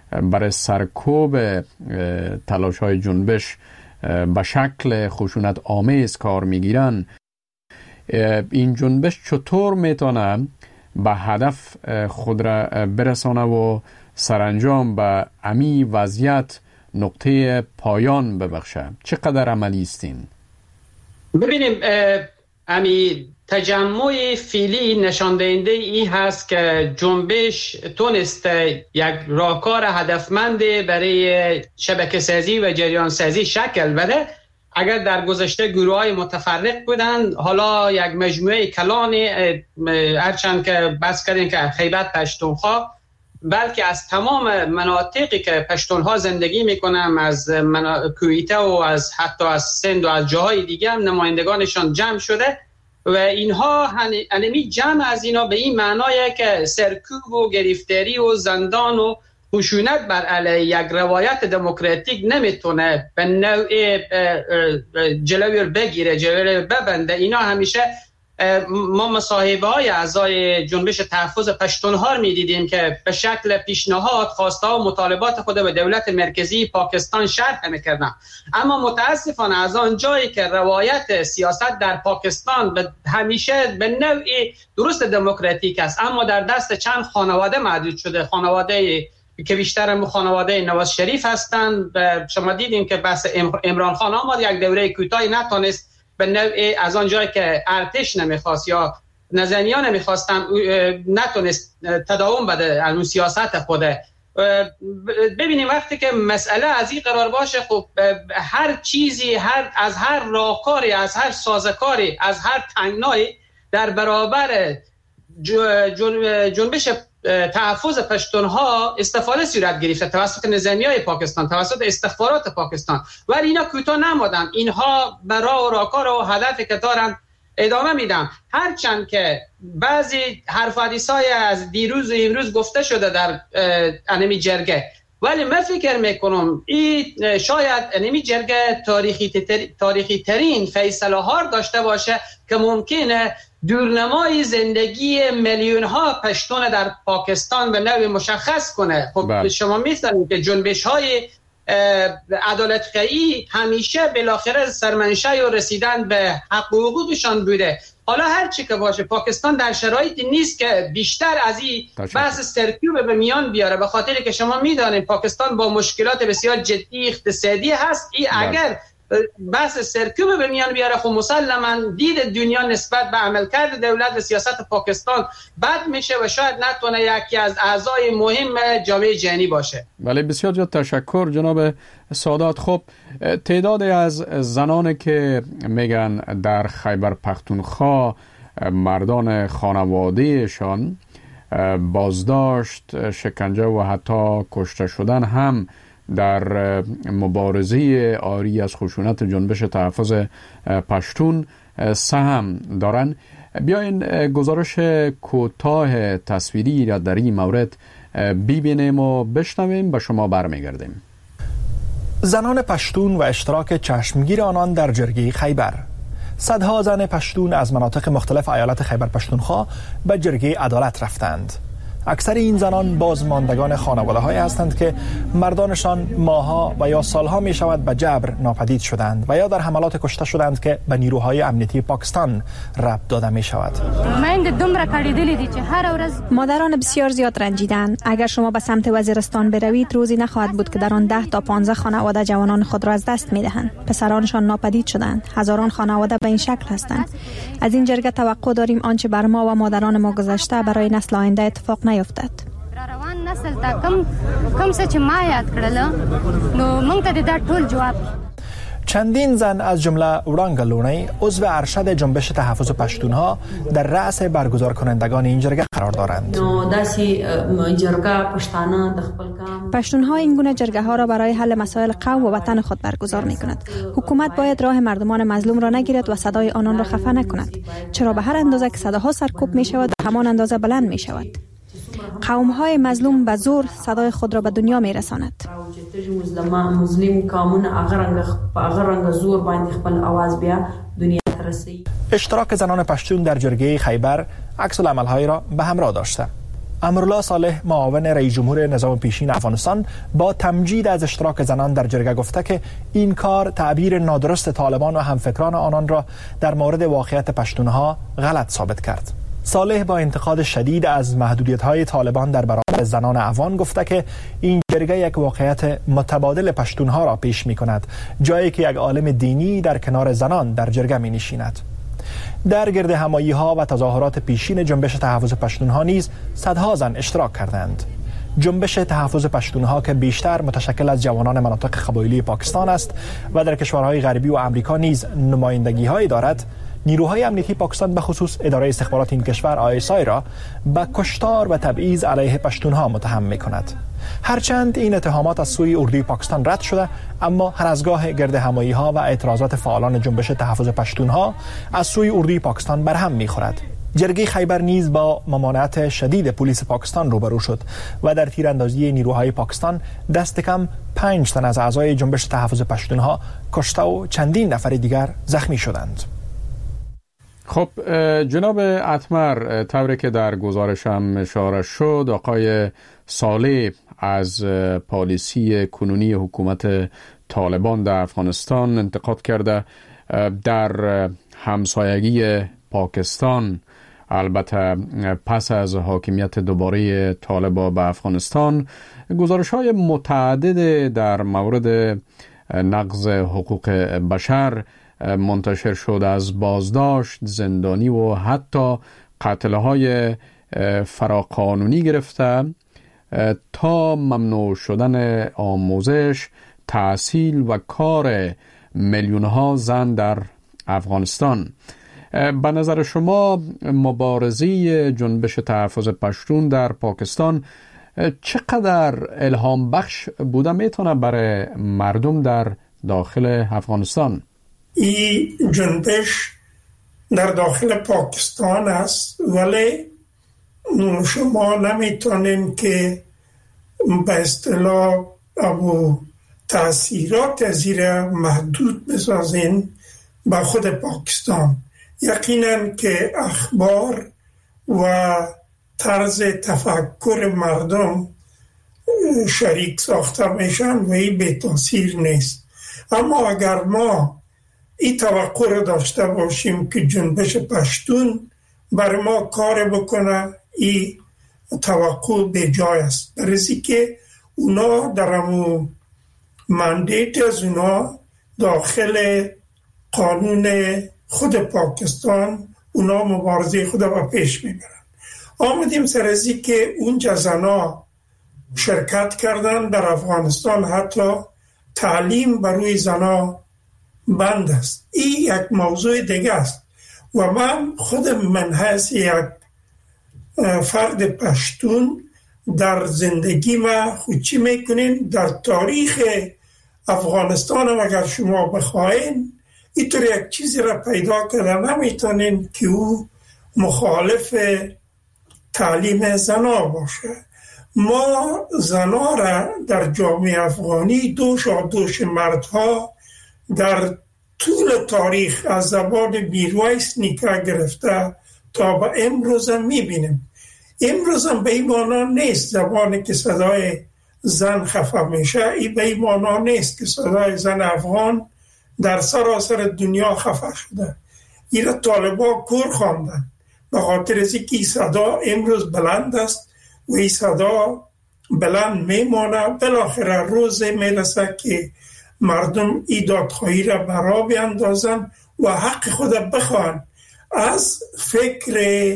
برای سرکوب تلاش‌های جنبش به شکل خشونت آمیز کار میگیرن، این جنبش چطور میتونه به هدف خود را برسانه و سرانجام به امی وضعیت نقطه پایان ببخشه؟ چقدر عملی استین؟ ببینیم امی تجمع فعلی نشان دهنده ای هست که جنبش تونست یک راهکار هدفمند برای شبکه سازی و جریان سازی شکل بده. اگر در گذشته گروه‌های متفرق بودند، حالا یک مجموعه کلان، هرچند که بس کردیم که خیبر پشتونخوا، بلکه از تمام مناطقی که پشتونها زندگی میکنن، از کویته و از حتی از سند و از جاهای دیگه هم نمایندگانشان جمع شده و اینها انمی جمع از اینا به این معنایه که سرکوب و گرفتاری و زندان و خشونت بر علیه یک روایت دموکراتیک نمیتونه به نوع جلوی بگیره، جلوی ببنده. اینا همیشه ما مصاحبه های اعضای جنبش تحفظ پشتونها رو میدیدیم که به شکل پیشنهاد، خواسته و مطالبات خود به دولت مرکزی پاکستان شرح میکردن، اما متاسفانه از آن جایی که روایت سیاست در پاکستان همیشه به نوعی درست دموکراتیک است اما در دست چند خانواده محدود شده، خانواده که بیشتر خانواده نواز شریف هستند. شما دیدیم که بس عمران خان آمد یک دوره کوتاهی نتونست به نوعی از آن جایی که ارتش نمیخواست یا نزنیا نمیخواستن نتونست تداوم بده از اون سیاست خوده. ببینیم وقتی که مسئله از این قرار باشه، خب هر چیزی، از هر راهکاری، از هر سازکاری، از هر تنگنایی در برابر جنبش تحفظ پشتونها استفاده صورت گرفته توسط نظامیای پاکستان، توسط استخبارات پاکستان، ولی اینا کوتاه نمادن. اینها برای راهکار و هدفی که دارن ادامه میدن. هرچند که بعضی حرف و حدیث‌های از دیروز و امروز گفته شده در انمی جرگه، ولی من فکر میکنم این شاید انمی جرگه تاریخی ترین فیصله ها داشته باشه که ممکنه دورنمای زندگی میلیون ها پشتون در پاکستان به نوع مشخص کنه. خب شما می‌دونید که جنبش های عدالت‌خواهی همیشه بالاخره سرمنشأ و رسیدن به حقوقشان بوده. حالا هر چی که باشه، پاکستان در شرایطی نیست که بیشتر از این بحث سرکوب به میان بیاره، به خاطری که شما میدانید پاکستان با مشکلات بسیار جدی اقتصادی هست. این اگر بحث سرکوب به میان بیاره، خب مسلما دید دنیا نسبت به عملکرد دولت و سیاست پاکستان بد میشه و شاید نتونه یکی از اعضای مهم جامعه جهانی باشه. ولی بسیار زیاد تشکر جناب سادات. خب تعدادی از زنانی که میگن در خیبر پختونخوا مردان خانوادهشان بازداشت، شکنجه و حتی کشته شدن هم در مبارزه آری از خشونت جنبش تحفظ پشتون سهم دارن. بیاین گزارش کوتاه تصویری را در این مورد ببینیم و بشنویم، به شما برمیگردیم. زنان پشتون و اشتراک چشمگیر آنان در جرگه خیبر. صدها زن پشتون از مناطق مختلف ایالت خیبر پشتونخوا به جرگه عدالت رفتند. اکثر این زنان بازماندگان خانواده‌هایی هستند که مردانشان ماه‌ها و یا سالها می شود به جبر ناپدید شدند و یا در حملات کشته شدند که به نیروهای امنیتی پاکستان ربط داده می شود. مادران بسیار زیاد رنجیدند. اگر شما به سمت وزیرستان بروید، روزی نخواهد بود که در آن 10 تا 15 خانواده جوانان خود را از دست می دهند. پسرانشان ناپدید شدند. هزاران خانواده به این شکل هستند. از این جرگه توقع داریم آنچه بر ما و مادران ما گذشته برای نسل آینده اتفاق نیفتد. روان نسل ته کم څه چې ما یاد کړل نو موږ ته دا ټول جواب. چندین زن از جمله وړانګه لونی عضو ارشد جنبش تحفظ پشتونها در رأس برگزار کنندگان این جرگه قرار دارند. پشتونها این گونه جرگه ها را برای حل مسائل قوم و وطن خود برگزار می کند. حکومت باید راه مردمان مظلوم را نگیرد و صدای آنان را خفه نکند، چرا به هر اندازه که صداها سرکوب می شود به همان اندازه بلند می شود. قوم های مظلوم به زور صدای خود را به دنیا می رساند. اشتراک زنان پشتون در جرگه خیبر عکس العمل‌های را به همراه داشته. امرالله صالح معاون رئیس جمهور نظام پیشین افغانستان با تمجید از اشتراک زنان در جرگه گفته که این کار تعبیر نادرست طالبان و همفکران آنان را در مورد واقعیت پشتونها غلط ثابت کرد. صالح با انتقاد شدید از محدودیت‌های طالبان در برابر زنان افغان گفته که این جرگه یک واقعیت متبادل پشتونها را پیش می‌کند، جایی که یک عالم دینی در کنار زنان در جرگه می‌نشیند. در گرد همایی‌ها و تظاهرات پیشین جنبش تحفظ پشتونها نیز صدها زن اشتراک کردند. جنبش تحفظ پشتونها که بیشتر متشکل از جوانان مناطق قبایلی پاکستان است و در کشورهای غربی و آمریکا نیز نمایندگی‌هایی دارد، نیروهای امنیتی پاکستان به خصوص اداره استخبارات این کشور ISI را به کشتار و تبعیض علیه پشتونها متهم می‌کند. هرچند این اتهامات از سوی اردوی پاکستان رد شده، اما هر از گاه گرد همایی‌ها و اعتراضات فعالان جنبش تحفظ پشتونها از سوی اردوی پاکستان برهم می‌خورد. جرگه خیبر نیز با ممانعت شدید پلیس پاکستان روبرو شد و در تیراندازی نیروهای پاکستان دست کم 5 تن از اعضای جنبش تحفظ پشتونها کشته و چندین نفر دیگر زخمی شدند. خب جناب اتمر، طوری که در گزارشم اشاره شد، آقای صالح از پالیسی کنونی حکومت طالبان در افغانستان انتقاد کرده. در همسایگی پاکستان، البته پس از حاکمیت دوباره طالبان به افغانستان، گزارش‌های متعدد در مورد نقض حقوق بشر منتشر شد، از بازداشت، زندانی و حتی قتل‌های فراقانونی گرفته تا ممنوع شدن آموزش، تحصیل و کار میلیون‌ها زن در افغانستان. به نظر شما مبارزه جنبش تحفظ پشتون در پاکستان چقدر الهام بخش بوده میتونه برای مردم در داخل افغانستان؟ این جنبش در داخل پاکستان است، ولی شما نمیتونین که به اصطلاح تأثیرات زیر محدود بسازین به خود پاکستان. یقینا که اخبار و طرز تفکر مردم شریک ساخته میشن و این به تاثیر نیست. اما اگر ما این توقع رو داشته باشیم که جنبش پشتون بر ما کار بکنه، این توقع به جای است، برای که اونا در همون مندیت از اونا داخل قانون خود پاکستان اونا مبارزه خود رو پیش میبرن. آمدیم سرزی که اونجا زنا شرکت کردن در افغانستان، حتی تعلیم بروی زنا بند است. این یک موضوع دیگه است و من خود من حیث یک فرد پشتون در زندگی ما خودچی میکنین در تاریخ افغانستان هم اگر شما بخواین اینطور یک چیزی را پیدا کردن نمیتونین که او مخالف تعلیم زنا باشه. ما زنا را در جامعه افغانی دوش مردها در طول تاریخ از زبان بیرویس نیکه گرفته تا به امروز هم میبینیم. امروز هم به این معنا نیست زبانی که صدای زن خفه میشه، این به این معنا نیست که صدای زن افغان در سراسر دنیا خفه شده. این را طالبان کور خواندن به خاطر از اینکه این صدا امروز بلند است و این صدا بلند میمانه. بالاخره روز میرسه که مردم این دادخواهی را برا بیندازن و حق خود بخوان از فکر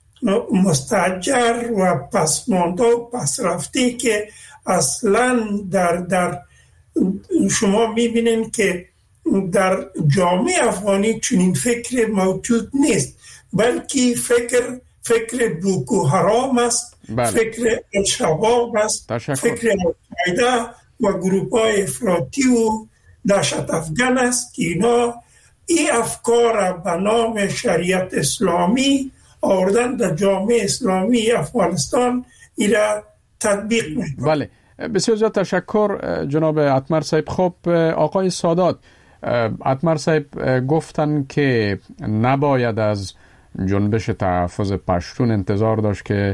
مستاجر و پسمانده و پسرفتی که اصلا در شما میبینین که در جامعه افغانی چنین فکر موجود نیست، بلکه فکر بوکو حرام است، فکر الشباب است، فکر القاعده و گروه‌های افراطی و دهشت افغان است که اینا این افکار به نام شریعت اسلامی آوردن در جامعه اسلامی افغانستان ایرا تطبیق می‌کنند. بله، بسیار زیاد تشکر جناب اتمر صاحب. خب آقای سادات، اتمر صاحب گفتن که نباید از جنبش تحفظ پشتون انتظار داشت که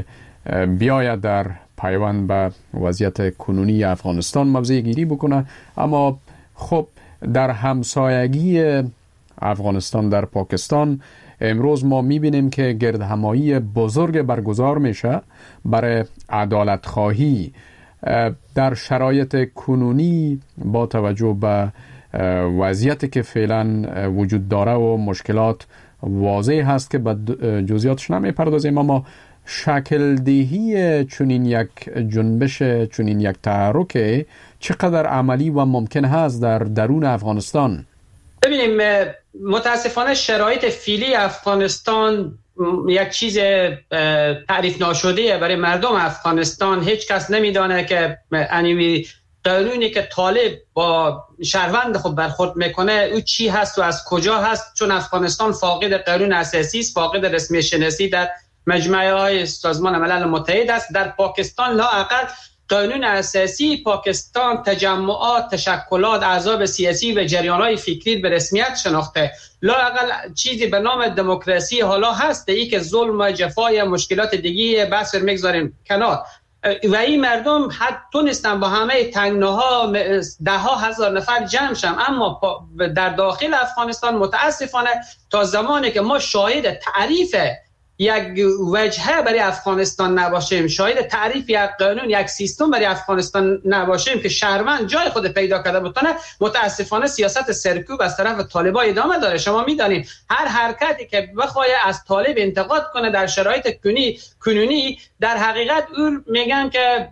بیاید در پیوند به وضعیت کنونی افغانستان موضع گیری بکنه. اما خب در همسایگی افغانستان در پاکستان امروز ما میبینیم که گردهمایی بزرگ برگزار میشه برای عدالت خواهی. در شرایط کنونی با توجه به وضعیتی که فعلا وجود داره و مشکلات واضح هست که به جزئیاتش نمیپردازیم، اما شکل دهی چنین یک جنبش، چنین یک تحرک چقدر عملی و ممکن هست در درون افغانستان؟ ببینیم متاسفانه شرایط فعلی افغانستان یک چیز تعریف ناشده برای مردم افغانستان. هیچ کس نمیدانه که انیمی قانونی که طالب با شهروند خود برخورد میکنه او چی هست و از کجا هست، چون افغانستان فاقد قانون اساسی است، فاقد رسمی شناسی در مجموعه های سازمان ملل متحد است. در پاکستان لااقل قانون اساسی پاکستان تجمعات، تشکلات، احزاب سیاسی و جریان‌های فکری به رسمیت شناخته. لااقل چیزی به نام دموکراسی حالا هست، ای که ظلم و جفای مشکلات دیگه بس میگذاریم کنار. و این مردم حتی تونستن با همه تنگناها ده ها هزار نفر جمع شن، اما در داخل افغانستان متاسفانه تا زمانی که ما شاهد تعریف یک وجهه برای افغانستان نباشیم، شاهد تعریف یک قانون، یک سیستم برای افغانستان نباشیم که شهروند جای خود پیدا کرده بتونه، متاسفانه سیاست سرکوب از طرف طالبان ادامه داره. شما میدانید هر حرکتی که بخواد از طالب انتقاد کنه در شرایط کنونی در حقیقت او میگن که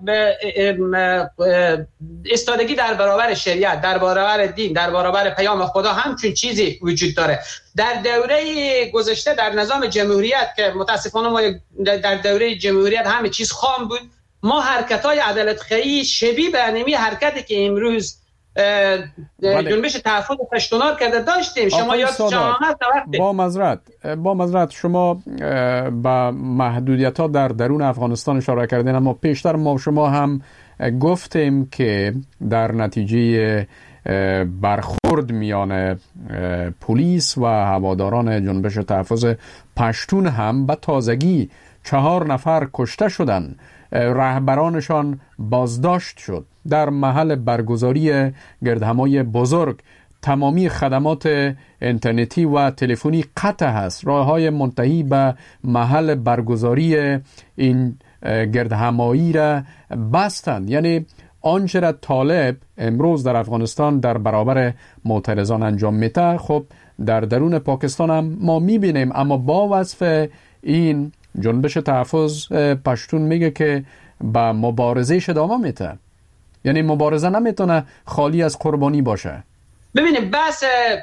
ایستادگی در برابر شریعت، در برابر دین، در برابر پیام خدا همچون چیزی وجود داره. در دوره گذشته در نظام جمهوریت که متاسفانه ما در دوره جمهوریت همه چیز خام بود، ما حرکت‌های عدالت‌خواهی شبیه به انمی حرکتی که امروز جنبش تحفظ پشتونار کرده داشتیم. شما با معذرت شما با محدودیت‌ها در درون افغانستان اشاره کردین، اما پیشتر ما شما هم گفتیم که در نتیجه برخورد میان پلیس و هواداران جنبش تحفظ پشتون هم به تازگی 4 نفر کشته شدند. رهبرانشان بازداشت شد. در محل برگزاری گردهمایی بزرگ تمامی خدمات اینترنتی و تلفنی قطع هست. راههای منتهی به محل برگزاری این گردهمایی را بستند. یعنی آنچه را طالب امروز در افغانستان در برابر معترضان انجام میده، خب در درون پاکستان هم ما میبینیم. اما با وصف این جنبش تحفظ پشتون میگه که با مبارزه ادامه میده، یعنی مبارزه نمیتونه خالی از قربانی باشه. ببینید بحث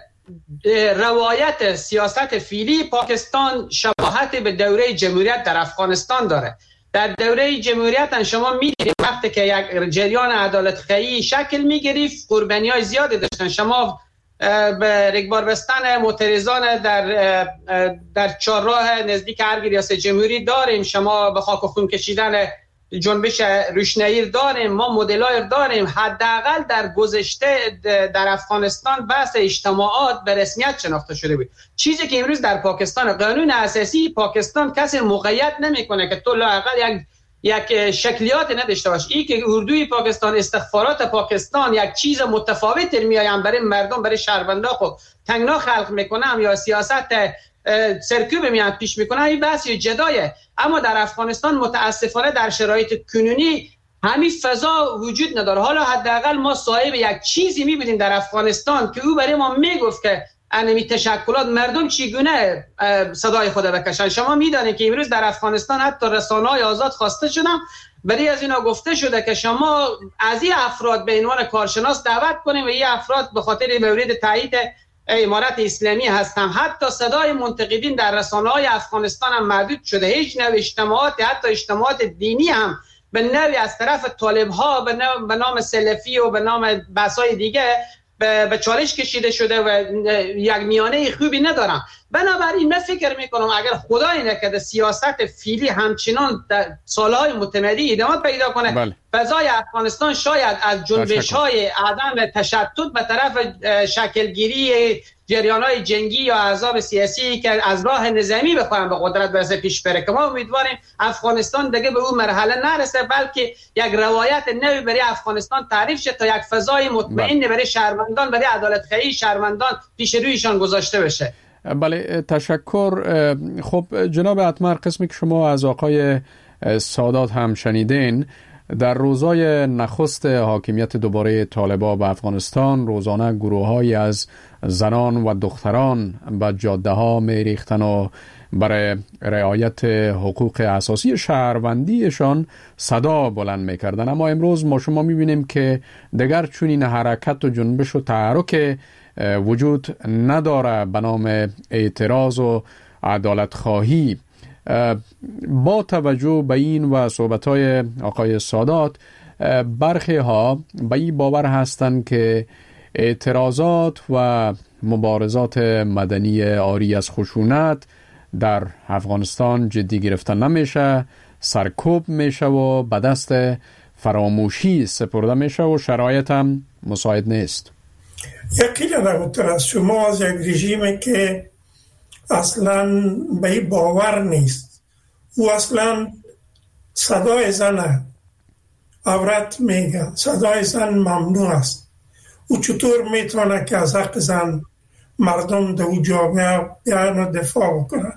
روایت سیاست فعلی پاکستان شباهت به دوره جمهوریت در افغانستان داره. در دوره جمهوریت شما می‌دیدید وقتی که یک جریان عدالت‌خواهی شکل می‌گرفت قربانی‌های زیادی داشتن. شما به رگبار بستن معترضان در چهارراه نزدیک هر ریاست جمهوری داریم، شما به خاک و خون کشیدن جنبش روشنایی داریم، ما مدل‌های داریم. حداقل در گذشته در افغانستان بحث اجتماعات به رسمیت شناخته شده بود، چیزی که امروز در پاکستان قانون اساسی پاکستان کسی مقید نمیکنه که تو لااقل یک شکلیات نداشته باش. این که اردوی پاکستان، استخبارات پاکستان یک چیز متفاوت میآیم برای مردم، برای شهروندا خود تنگنا خلق میکنم یا سیاست سرکوب میاد پیش میکنه، این بحث جدایه. اما در افغانستان متاسفانه در شرایط کنونی همین فضا وجود نداره. حالا حداقل ما صاحب یک چیزی میبینیم در افغانستان که او برای ما میگفت که انمی تشکلات مردم چگونه صدای خود بکشن. شما میدانید که امروز در افغانستان حتی رسانه‌های آزاد خواسته شدن، برای از اینا گفته شده که شما از این افراد به عنوان کارشناس دعوت کنیم و این افراد به خاطر مورد تایید امارت اسلامی هستن. حتی صدای منتقدین در رسانه‌های افغانستان هم محدود شده. هیچ نوع اجتماعات، حتی اجتماعات دینی هم به نوعی از طرف طالب‌ها به نام سلفی و به نام بحث‌های دیگه به چالش کشیده شده و یک میانه خوبی ندارن. بنابراین من فکر میکنم اگر خدای نکرده سیاست فعلی همچنان در سالهای متمدی ادامه پیدا کنه، فضای افغانستان شاید از جنبش‌های عدم تشتت به طرف شکلگیری جریان‌های جنگی یا احزاب سیاسی که از راه نظامی بخواهند به قدرت برسه پیش بره، که ما امیدواریم افغانستان دیگه به اون مرحله نرسه، بلکه یک روایت نوی برای افغانستان تعریف شه تا یک فضای مطمئن برای شهروندان، برای عدالت خواهی شهروندان پیش رویشان گذاشته بشه. بله، تشکر. خب جناب اتمر، قسمی که شما از آقای سادات هم شنیدین، در روزهای نخست حاکمیت دوباره طالبان به افغانستان روزانه گروه‌هایی از زنان و دختران به جاده‌ها می‌ریختن و برای رعایت حقوق اساسی شهروندیشان صدا بلند می‌کردن. اما امروز ما شما می‌بینیم که دیگر چنین حرکت و جنبش و تحرک وجود نداره به نام اعتراض و عدالت خواهی. با توجه به این و صحبت‌های آقای سادات، برخی ها به این باور هستند که اعتراضات و مبارزات مدنی عاری از خشونت در افغانستان جدی گرفته نمیشه، سرکوب میشه و به دست فراموشی سپرده میشه و شرایط هم مساعد نیست. یقینا نبودتر از شما از یک رژیمی که اصلا به این باور نیست، او اصلا صدای زن عورت میگه، صدای زن ممنوع است. او چطور میتونه که از حق زن مردم در او جامعه بیان و دفاع بکنن؟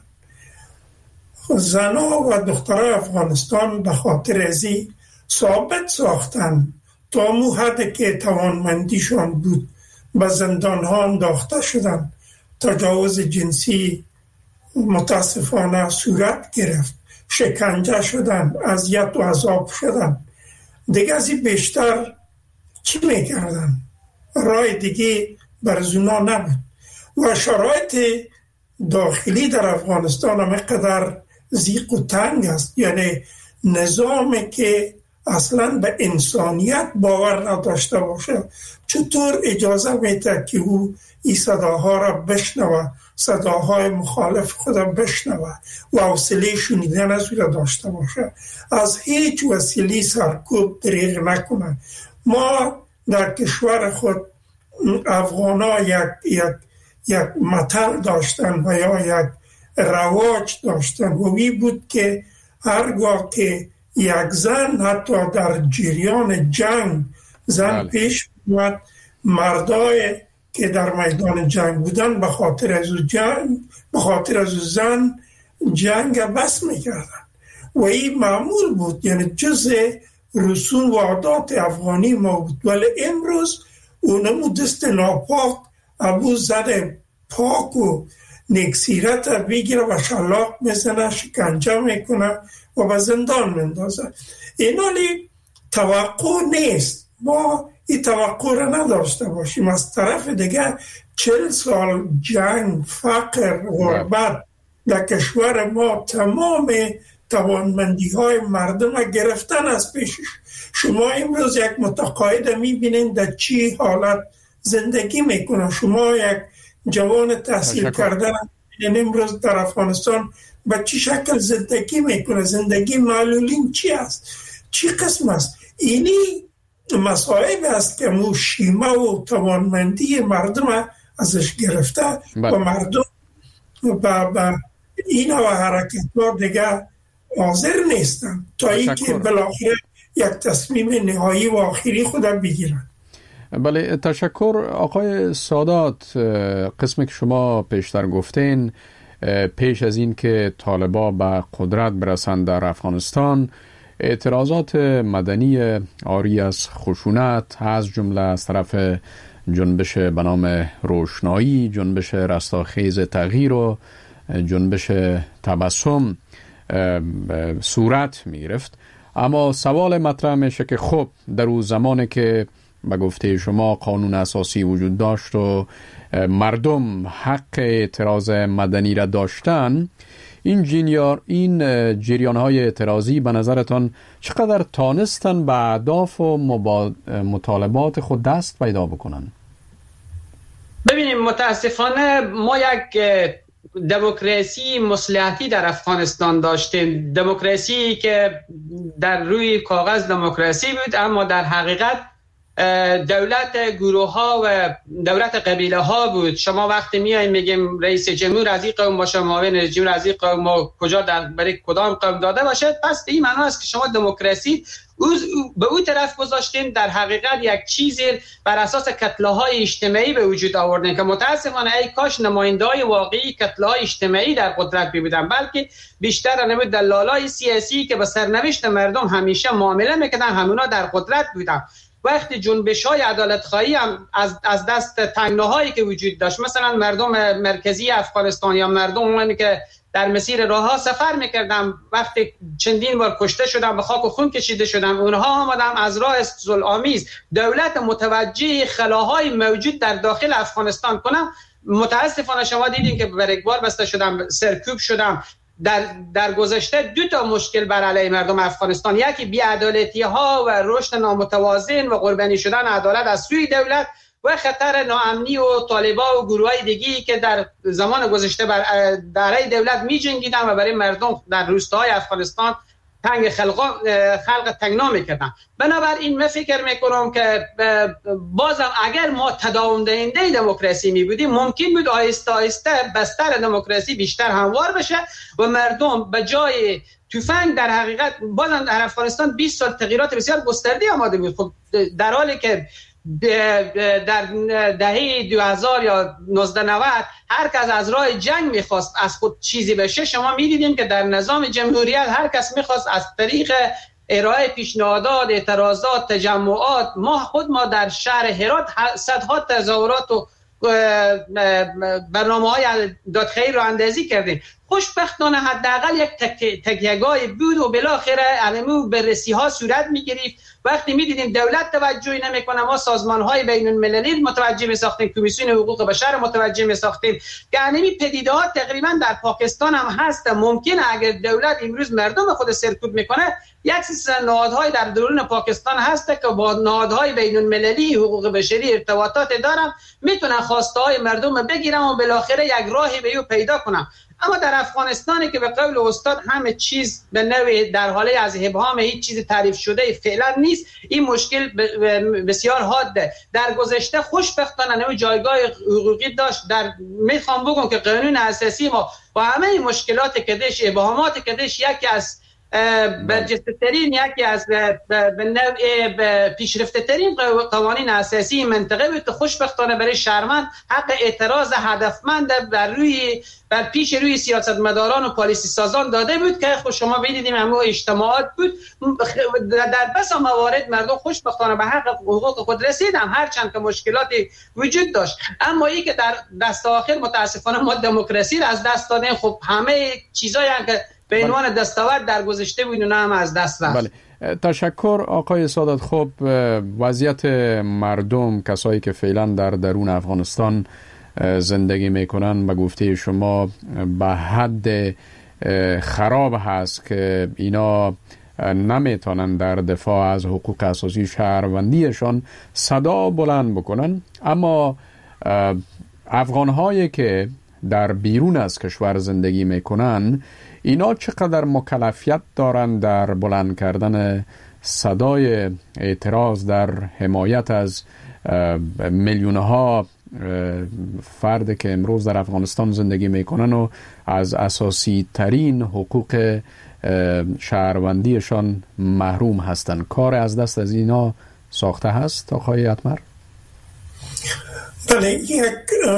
زنها و دخترای افغانستان به خاطر ازی ثابت ساختن تا مو حد که توانمندیشان بود به زندانها انداخته شدن، تجاوز جنسی متاسفانه صورت گرفت، شکنجه شدن، اذیت و عذاب شدن. دیگه از این بیشتر چی میکردن؟ راه دیگه برای اونا نبود. و شرایط داخلی در افغانستان هم قدر زیق و تنگ است، یعنی نظامی که اصلا به انسانیت باور نداشته باشه چطور اجازه میده که او این صداها را بشنوه، صداهای مخالف خودم بشنوه و حوصله شنیدن از او را داشته باشه، از هیچ وسیله سرکوب دریغ نکنه. ما در کشور خود افغانا یک متل داشتن و یا یک رواج داشتن و وی بود که هرگاه که یک زن حتی در جریان جنگ زن پیش بود، مردای که در میدان جنگ بودن به خاطر از زن جنگ بس میکردن و این معمول بود، یعنی جز رسوم و عادات افغانی ما بود. ولی امروز اونمو دست ناپاک ابو زن پاک و نکسیرت بگیره و شلاق میزنه، شکنجه میکنه و به زندان مندازه. اینالی توقع نیست، ما این توقع را نداشته باشیم. از طرف دیگه 40 سال جنگ، فقر، غربت در کشور ما تمام توانمندی های مردم گرفتن از پیشش. شما امروز یک متقاعد میبینید در چی حالت زندگی میکنه. شما یک جوان تحصیل کرده امروز در افغانستان به چی شکل زندگی میکنه؟ زندگی معلولین چی است؟ چی قسم است؟ اینی مسائل است که مو شیمه و توانمندی مردم ازش گرفته و مردم با این و حرکت ها دیگه حاضر نیستن تا اینکه بالاخره یک تصمیم نهایی و آخری خودم بگیرن. بله، تشکر. آقای سادات، قسمی که شما پیشتر گفتین، پیش از این که طالبان به قدرت برسند در افغانستان، اعتراضات مدنی عاری از خشونت از جمله از طرف جنبش به نام روشنایی، جنبش رستاخیز تغییر و جنبش تبسم صورت می گرفت. اما سوال مطرح میشه که خب در اون زمانی که به گفته شما قانون اساسی وجود داشت و مردم حق اعتراض مدنی را داشتن، این جریان‌های اعتراضی به نظرتان چقدر تانستن به اهداف و مطالبات خود دست پیدا بکنن؟ ببینیم، متاسفانه ما یک دموکراسی مصلحتی در افغانستان داشتیم. دموکراسی که در روی کاغذ دموکراسی بود، اما در حقیقت دولت گروه ها و دولت قبیله ها بود. شما وقتی میایین میگیم رئیس جمهور از این قوم باشه، معاون رئیس جمهور از این قوم، کجا برای کدام قوم داده باشه، پس به این معنی است که شما دموکراسی به اون طرف گذاشتین. در حقیقت یک چیزی بر اساس کتله‌های اجتماعی به وجود آوردن که متاسفانه ای کاش نماینده‌های واقعی کتله‌های اجتماعی در قدرت بودن، بلکه بیشتر نمود دلالای سیاسی که به سرنوشت مردم همیشه معامله میکردن همونا در قدرت بودن. وقتی جنبش‌های عدالت‌خواهی هم از دست تنگناهایی که وجود داشت، مثلا مردم مرکزی افغانستان یا مردم که در مسیر راه‌ها سفر می‌کردن، وقتی چندین بار کشته شدن، به خاک و خون کشیده شدن، اونها آمدن از راه صلح‌آمیز دولت متوجه خلاهای موجود در داخل افغانستان کنن. متاسفانه شما دیدین که بر اجبار بسته شدن، سرکوب شدن. در گذشته دو تا مشکل بر علیه مردم افغانستان، یکی بی‌عدالتی‌ها و رشد نامتوازن و قربانی شدن عدالت از سوی دولت و خطر ناامنی و طالبان و گروه‌های دیگه‌ای که در زمان گذشته برای دولت می‌جنگیدن و برای مردم در روستاهای افغانستان خلق تنگنا می‌کردن. بنابراین من فکر می‌کنم که بازم اگر ما تداوم دهنده دموکراسی می‌بودیم، ممکن بود آهسته آهسته بستر دموکراسی بیشتر هموار بشه و مردم به جای تفنگ در حقیقت بازم در افغانستان 20 سال تغییرات بسیار گسترده آمده بود. خب در حالی که در دهه 2000 یا 1990 هر کس از راه جنگ میخواست از خود چیزی بشه، شما میدیدیم که در نظام جمهوریت هر کس میخواست از طریق ارائه پیشنهادات، اعتراضات، تجمعات، ما در شهر هرات صدها تظاهرات و برنامه‌های دادخواهی رو اندازی کردیم. خوشبختانه حداقل یک تکیه‌گاهی بود و بالاخره علمو بررسی‌ها صورت می‌گرفت. وقتی می‌دیدیم دولت توجهی نمی‌کنه، ما سازمان‌های بین‌المللی متوجه می‌ساختیم، کمیسیون حقوق بشر متوجه می‌ساختیم که همین پدیده‌ها تقریباً در پاکستان هم هست. ممکنه اگر دولت امروز مردم خود سرکوب می‌کنه، یک سلسله نهادهای در درون پاکستان هست که با نهادهای بین‌المللی حقوق بشری ارتباطات دارن، میتونن خواسته‌های مردم بگیرن و بالاخره یک راهی به او پیدا کنن. اما در افغانستانی که به قول استاد همه چیز به نوعی در حاله از ابهام، هیچ چیز تعریف شده فعلا نیست، این مشکل بسیار حاده. در گذشته خوشبختانه نوع جایگاه حقوقی داشت. میخوام بگم که قانون اساسی ما با همه مشکلات که داشت، ابهامات که داشت، یکی از برجسته ترین، یکی از به پیشرفته ترین قوانین اساسی منطقه بود. خوشبختانه برای شهروند حق اعتراض هدفمند بر پیش روی سیاستمداران و پالیسی سازان داده بود که خود شما ببینید همه اجتماعات بود. در بسا موارد مردم خوشبختانه به حق حقوق خود رسیدن، هرچند که مشکلاتی وجود داشت. اما این که در دست آخر متاسفانه ما دموکراسی را از دست دادیم. خب همه چیزایی که به عنوان دستاورد در گذشته بود هم از دست رفت. بله. تشکر آقای سادات. خب وضعیت مردم، کسایی که فعلا در درون افغانستان زندگی میکنن، به گفته شما به حد خراب هست که اینا نمیتونن در دفاع از حقوق اساسی شهروندیشان صدا بلند بکنن. اما افغانهایی که در بیرون از کشور زندگی میکنن، اینا چقدر مکلفیت دارن در بلند کردن صدای اعتراض در حمایت از میلیونها فرد که امروز در افغانستان زندگی میکنن و از اساسی ترین حقوق شهروندیشان محروم هستن؟ کار از دست از اینا ساخته هست آقای اتمر؟ بله، یک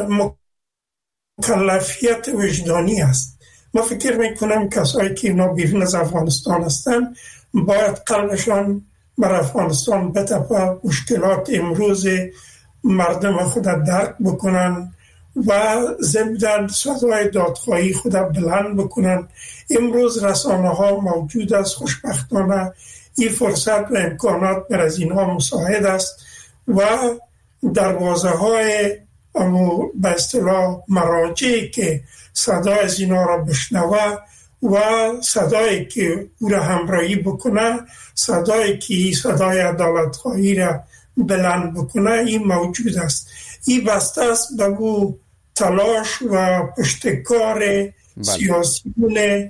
مکلفیت وجدانی است. ما فکر میکنم کسایی که اینا بیرون از افغانستان هستن باید قلبشان بر افغانستان بتپه، مشکلات امروز مردم خود درک بکنن و ضمن صدای دادخواهی خود بلند بکنن. امروز رسانه ها موجود است، خوشبختانه این فرصت و امکانات بر از اینها مساعد است و دروازه های به اصطلاح مراجعی که صدای از اینا را بشنوه و صدایی که او را همراهی بکنه، صدایی که صدای عدالت‌خواهی را بلند بکنه، این موجود است. این بسته است به او تلاش و پشتکار سیاسیون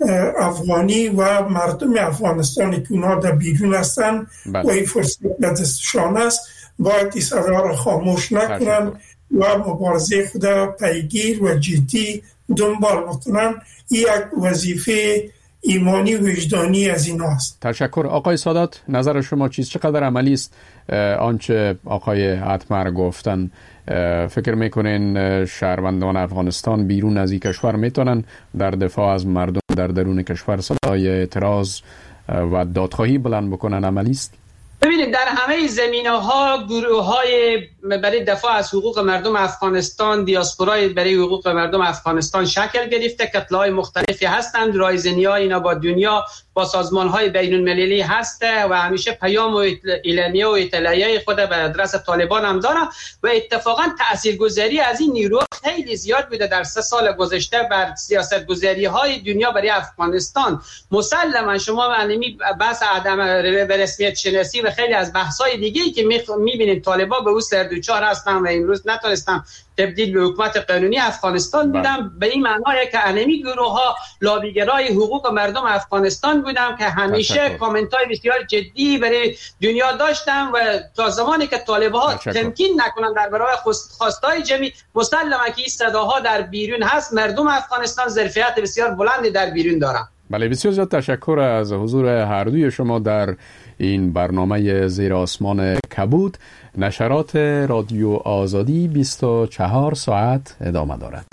افغانی و مردم افغانستان که اونا در بیرون هستن و این فرصت به دستشان است، باید این صدا را خاموش نکنن و مبارزه خود پیگیر و جدی دنبال بکنن. این یک وظیفه ایمانی وجدانی از این است. تشکر. آقای سادات، نظر شما چیست؟ چقدر عملی است آنچه آقای اتمر گفتن؟ فکر میکنین شهروندان افغانستان بیرون از این کشور میتونن در دفاع از مردم در درون کشور صدای اعتراض و دادخواهی بلند بکنن؟ عملی است؟ ببینید، در همه زمینه‌ها گروه‌های برای دفاع از حقوق مردم افغانستان، دیاسپورای برای حقوق مردم افغانستان شکل گرفته. کتله‌های مختلفی هستند. رایزنی‌ها اینا با دنیا، با سازمان‌های بین‌المللی هسته و همیشه پیام و اعلامیه و اطلاعیه خود به آدرس طالبان هم داره و اتفاقا تاثیرگذاری از این نیرو خیلی زیاد بوده در 3 سال گذشته بر سیاست‌گذاری‌های دنیا برای افغانستان. مسلما شما معلومی بحث عدم رسمیت شناسی و خیلی از بحث‌های دیگه‌ای که می‌بینید طالبان به اون سردوچار هستن و امروز نتونستن تبدیل به حکومت قانونی افغانستان بودم. به این معنی که انمی گروه‌ها لابیگرای حقوق مردم افغانستان بودم که همیشه کامنت‌های بسیار جدی برای دنیا داشتم و تا زمانی که طالب‌ها تمکین نکنن در برابر خواستای جمعی، مسلماً که این صداها در بیرون هست. مردم افغانستان ظرفیت بسیار بلندی در بیرون دارن. بله، بسیار زیاد تشکر از حضور هر دوی شما در این برنامه زیر آسمان کبود. نشرات رادیو آزادی 24 ساعت ادامه دارد.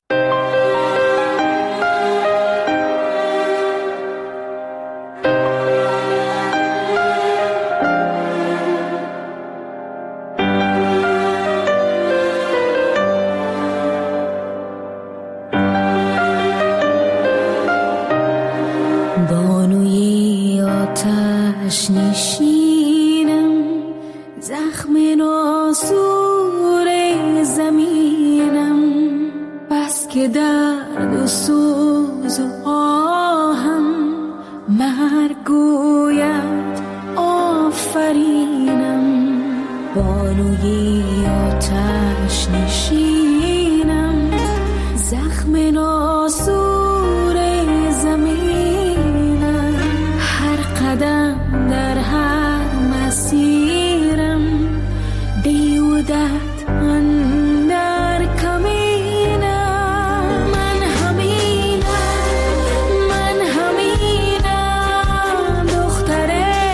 بانوی آتش نشینم، زخم ناسور زمینم، بس که درد و سوز و آهم مرگ گوید آفرینم. بانوی آتش نشینم، زخم ناسور زمینم، هر قدم در هر مسیرم بیودت اندر کمینم. من همینم دختر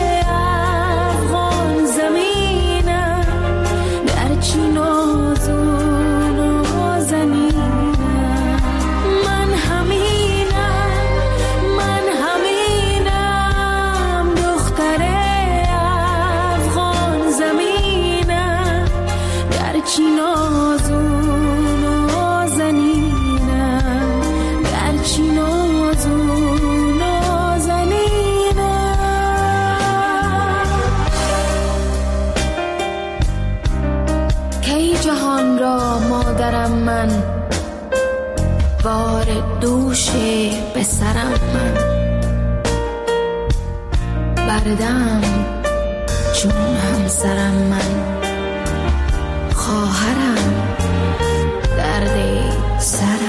افغان زمینم، گرچه نازون و زنینم. من همینم دختر افغان زمینم، گرچه نازون و زنینم، گرچه نازون و زنینم. کی جهان را مادرم من، بار دوش به سرم من، بردم چون همسرم من، خواهرم درد سرم.